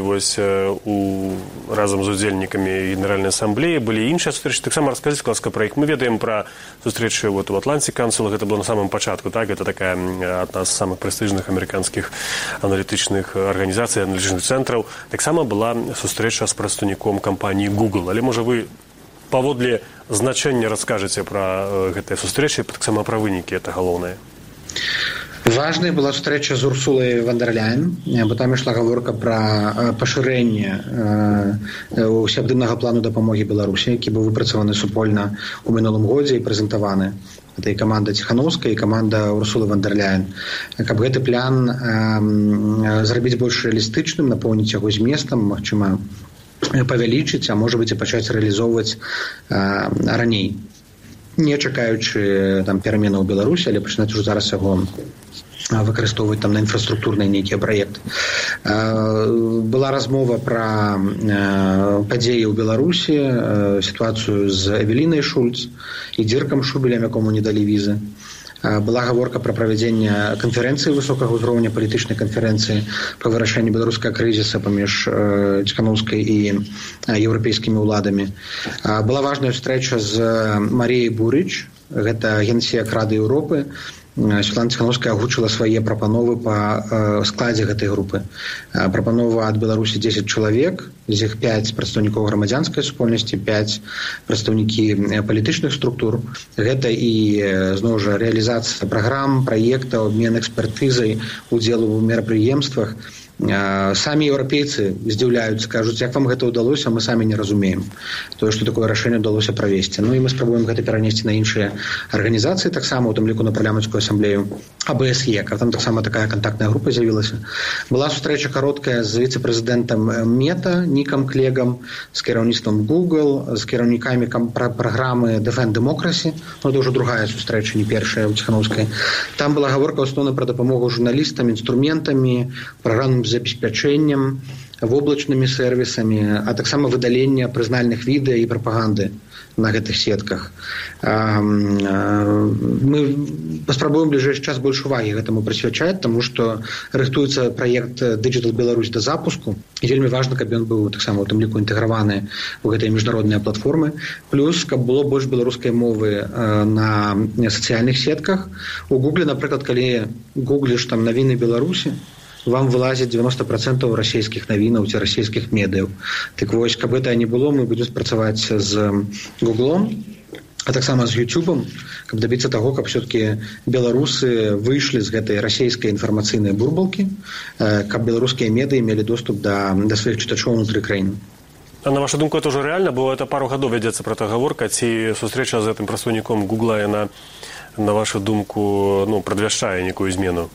разам з удзельнікамі Генеральнай асамблеі, былі іншыя сустрэчы. Таксама раскажыце, ласка, пра іх. Мы ведаем пра сустрэчы у Атлантик Council, гэта было на самым пачатку, так? Гэта такая адна з самых прэстыжных амерыканскіх аналітычных арганізацый, аналітычных цэнтраў. Таксама была сустрэча з прадстаўніком кампаніі Google. Але, можа, вы паводле значэння раскажаце пра гэтыя сустрэчы, таксама пра вынікі, гэта галоўнае. Важная была сустрэча з Урсулай ван дэр Ляйен, бо там ішла гаворка пра пашырэнне усеабдымнага плану дапамогі Беларусі, які быў выпрацаваны супольна ў мінулым годзе і прэзентаваны. Гэта і каманда Ціхановскай, і каманда Урсулы ван дэр Ляйен. Каб гэты план зрабіць больш рэалістычным, напоўніць яго зместам, магчыма, павялічыць, а можа быць і пачаць рэалізоўваць раней. Не чакаючы пераменаў у Беларусі, але пачынаць ужо зараз яго выкарыстоўваць на інфраструктурныя нейкія праекты. Была размова пра падзеі ў Беларусі, сітуацыю з Эвелінай Шульц і Дзіркам Шубелем, якому не далі візы. Была гаворка пра правядзенне канферэнцыі высокага ўзроўня, палітычнай канферэнцыі па вырашэнні беларускага крызіса паміж Ціхановскай і еўрапейскімі ўладамі. Была важная сустрэча з Маріяй Бурыч, гэта генсек Рады Еўропы. Святлана Ціхановская агучыла свае прапановы па складзе гэтай групы. Прапанова ад Беларусі 10 чалавек, з іх 5 прадстаўнікоў грамадзянскай супольнасці, 5 прадстаўнікі палітычных структур. Гэта і, зноў жа, рэалізацыя праграм, праектаў, абмен экспертызай, удзелу ў мерапрыемствах. Самі еўрапейцы здзіўляюцца, кажуць, як вам гэта ўдалося, мы самі не разумеем тое, што такое рашэнне ўдалося правесці. Ну і мы спрабуем гэта перанесці на іншыя арганізацыі, таксама, у тым ліку на парламенцкую асамблею АБСЕ, там таксама такая кантактная група з'явілася. Была сустрэча кароткая з віцэ-прэзідэнтам Мета Нікам Клегам, з кіраўніцтвам Google, з кіраўнікамі праграмы Defend Democracy. Ну, это ўжо другая сустрэча, не першая у Ціхановскай. Там была гаворка ў асноўным пра дапамогу журналістам, інструментамі, праграмным забеспячэннем, воблачнымі сервісамі, а таксама выдалення прызнальных відэа і прапаганды на гэтых сетках. Мы паспрабуем бліжэйшы час больш увагі гэтаму прысвячаць, таму што рыхтуецца праект Digital Беларусь да запуску, і вельмі важна, каб ён быў таксама у тым ліку інтэграваны ў гэтыя міжнародныя платформы, плюс каб было больш беларускай мовы на сацыяльных сетках. У Гугле, напрыклад, калі гугліш там навіны Беларусі, вам вылазіць 90% расійскіх навінаў ці расійскіх медыяў. Так вось, каб гэта не было, мы будзем працаваць з Гуглом, а таксама з Ютубом, каб дабіцца таго, каб все-таки беларусы выйшлі з гэтай расійскай інфармацыйнай бурбалкі, каб беларускія медыі мелі доступ да сваіх чытачоў унутры краіны. А на вашу думку, это ўжо рэальна? Бо это пару гадоў вядзецца пратагаворка, ці сустрэча з гэтым прадстаўніком Гугла, яна, на вашу думку, прадвяшчае некую змену?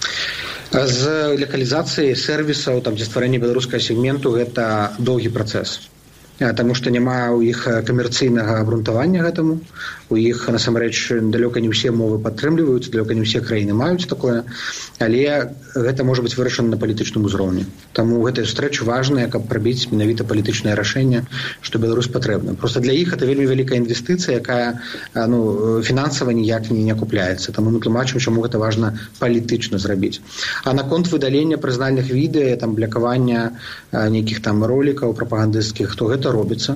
З лакалізацыяй сервісаў, дзе стварэнне беларускага сегменту, гэта доўгі працэс. Таму што няма ў іх камерцыйнага абрунтавання гэтаму. У іх, насамрэч, далёка не ўсе мовы падтрымліваюць, далёка не ўсе краіны маюць такое, але гэта можа быць вырашана на палітычным узроўні. Таму гэтая сустрэча важная, каб прабіць менавіта палітычнае рашэнне, што Беларусь патрэбна. Проста для іх гэта вельмі вялікая інвестыцыя, якая фінансава ніяк не акупляецца. Таму мы тлумачым, чаму гэта важна палітычна зрабіць. А наконт выдалення прызнальных відэа, блякавання нейкіх ролікаў прапагандысцкіх, то гэта робіцца.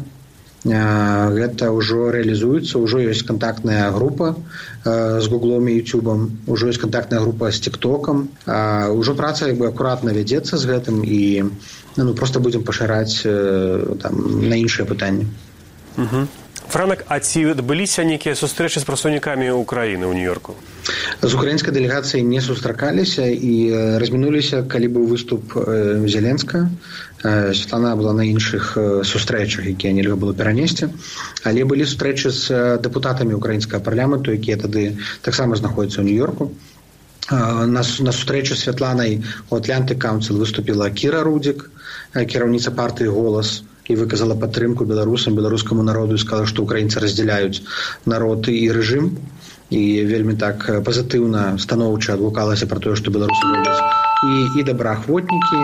Гэта ўжо рэалізуецца, ўжо ёсць кантактная група з Гуглом і Ютубам, ўжо ёсць кантактная група з Тиктокам, ўжо праца акуратна вядзецца з гэтым і проста будзем пашыраць на іншыя пытанні. Франак, а ці адбыліся нейкія сустрэчы з прадстаўнікамі Украіны ў Нью-Йорку? З украінскай дэлегацыяй не сустракаліся і размінуліся, калі быў выступ Зеленска. Святлана была на іншых сустрэчах, якія нельга было перанесці, але былі сустрэчы з дэпутатамі украінскага парламенту, якія тады таксама знаходзяцца ў Нью-Йорку. На сустрэчы з Святланай у Atlantic Council выступіла Кіра Рудзік, кіраўніца партыі «Голас», і выказала падтрымку беларусам, беларускаму народу і сказала, што украінцы раздзяляюць народ і рэжым, і вельмі так пазітыўна, станоўча адгукалася пра тое, што беларусы робяць і добраахвотнікі,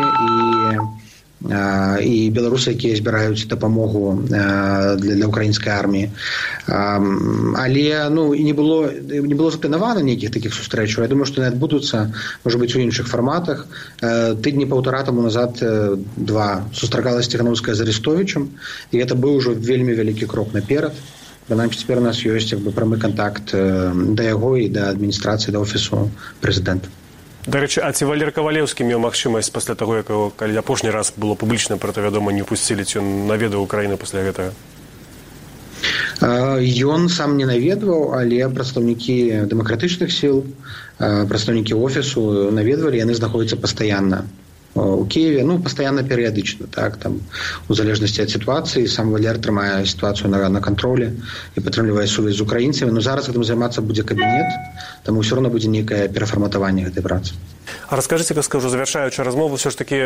і беларусы, якія збіраюць дапамогу для украінскай арміі. Але не было запланавана нейкіх такіх сустрэчаў. Я думаю, што яны адбудуцца, можа быць, у іншых фарматах. Тыдні паўтара таму назад два сустракалася Ціхановская з Арестовічам, і гэта быў ужо вельмі вялікі крок наперад. Прынамсі, цяпер у нас ёсць прамы кантакт да яго і да адміністрацыі, да офісу прэзідэнта. Дарэчы, а ці Валер Кавалеўскі меў магчымасць пасля таго, калі апошні раз было публічна пра гэта вядома, не пусцілі, ці ён наведаў Украіну пасля гэтага? Ён сам не наведваў, але прадстаўнікі дэмакратычных сіл, прадстаўнікі офісу наведвалі, яны знаходзяцца пастаянна у Киеве, пастаянна перыядычна, у залежнасці ад сітуацыі. Сам Валер трымае сітуацыю на кантролі і падтрымлівае сувязь з украінцамі, зараз гэтым займацца будзе кабінет, таму ўсё роўна будзе нейкае перафарматаванне гэтай працы. А раскажыце, скажу, завяршаючы размову, ўсё ж такі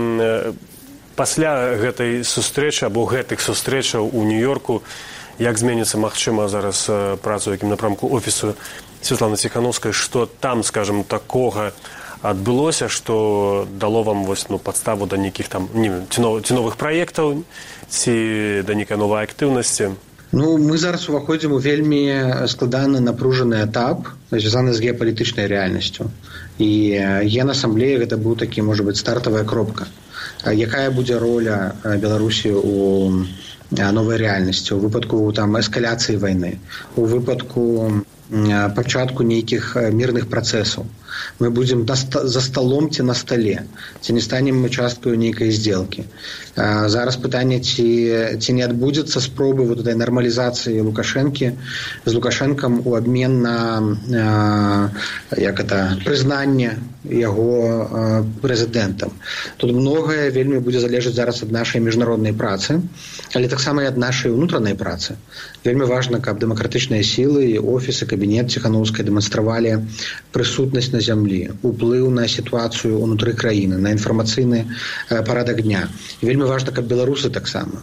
пасля гэтай сустрэчы або гэтых сустрэчаў у Нью-Йорку, як зменіцца, магчыма, зараз працу, якім напрамку офісу Святланы Ціхановскай, што там, скажам, такога адбылося, што дало вам падставу да нейкіх ці новых праектаў, ці да нейкай новай актыўнасці? Мы зараз уваходзім у вельмі складаны напружаны этап, звязаны з геапалітычнай рэальнасцю. І Генасамблея гэта быў такі, можа быць, стартавая кропка. Якая будзе роля Беларусі у новай рэальнасці, у выпадку эскаляцыі вайны, у выпадку пачатку нейкіх мірных працэсаў. Мы будзем за сталом ці на стале, ці не станем мы часткаю нейкай здзелкі. Зараз пытанне, ці не адбудзецца спробы этой нармалізацыі Лукашэнкі з Лукашэнкам у абмен на прызнанне яго прэзідэнтам. Тут многае вельмі будзе залежаць зараз ад нашай міжнароднай працы, але таксама і ад нашай унутранай працы. Вельмі важна, каб дэмакратычныя сілы, офісы, кабінет Ціхановскай дэманстравалі прысутнасць на зямлі, уплыў на сітуацыю ўнутры краіны, на інфармацыйны парадак дня. І вельмі важна, каб беларусы таксама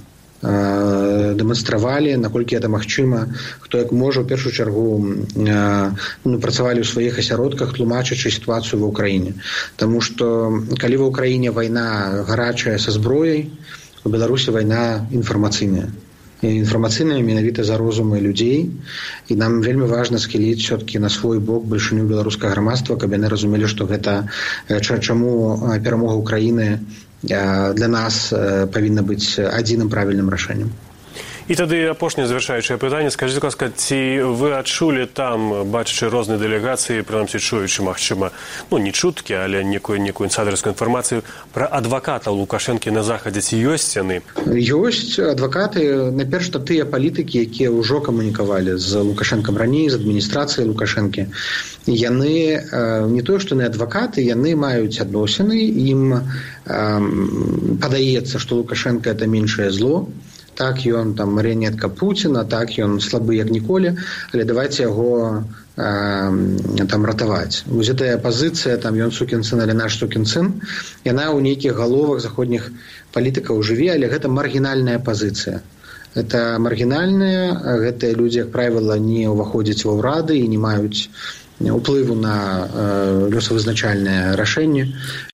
дэманстравалі, наколькі гэта магчыма, хто як можа, у першую чаргу працавалі ў сваіх асяродках, тлумачачы сітуацыю ва ўкраіне. Таму што калі ва ўкраіне вайна гарачая са зброяй, у Беларусі вайна інфармацыйная. Інфармацыйная менавіта за розумы людзей, і нам вельмі важна схіліць все-таки на свой бок бальшыню беларускага грамадства, каб яны разумелі, што гэта чаму перамога Украіны для нас павінна быць адзіным правільным рашэннем. І тады апошняе завяршаючае пытанне. Скажыце, ласка, ці вы адчулі там, бачачы розныя дэлегацыі, прынамсі чуючы, магчыма, не чуткі, але некую інсайдерскую інфармацыю пра адвакатаў Лукашэнкі на захадзе, ці ёсць яны? Ёсць адвакаты, найперш тыя палітыкі, якія ўжо камунікавалі з Лукашэнкам раней, з адміністрацыяй Лукашэнкі. Яны не тое, што яны адвакаты, яны маюць адносіны, ім падаецца, што Лукашэнка это меншае зло. Так, ён там марыянетка Пуціна, так, ён слабы як ніколі, але давайце яго там ратаваць. Вось гэтая пазіцыя, там ён сукін сын, але наш сукін сын, яна ў нейкіх галовах заходніх палітыкаў жыве, але гэта маргінальная пазіцыя. Гэта маргінальная, гэтыя людзі, як правіла, не ўваходзяць ва ўрады і не маюць уплыву на лёсавызначальныя рашэнні.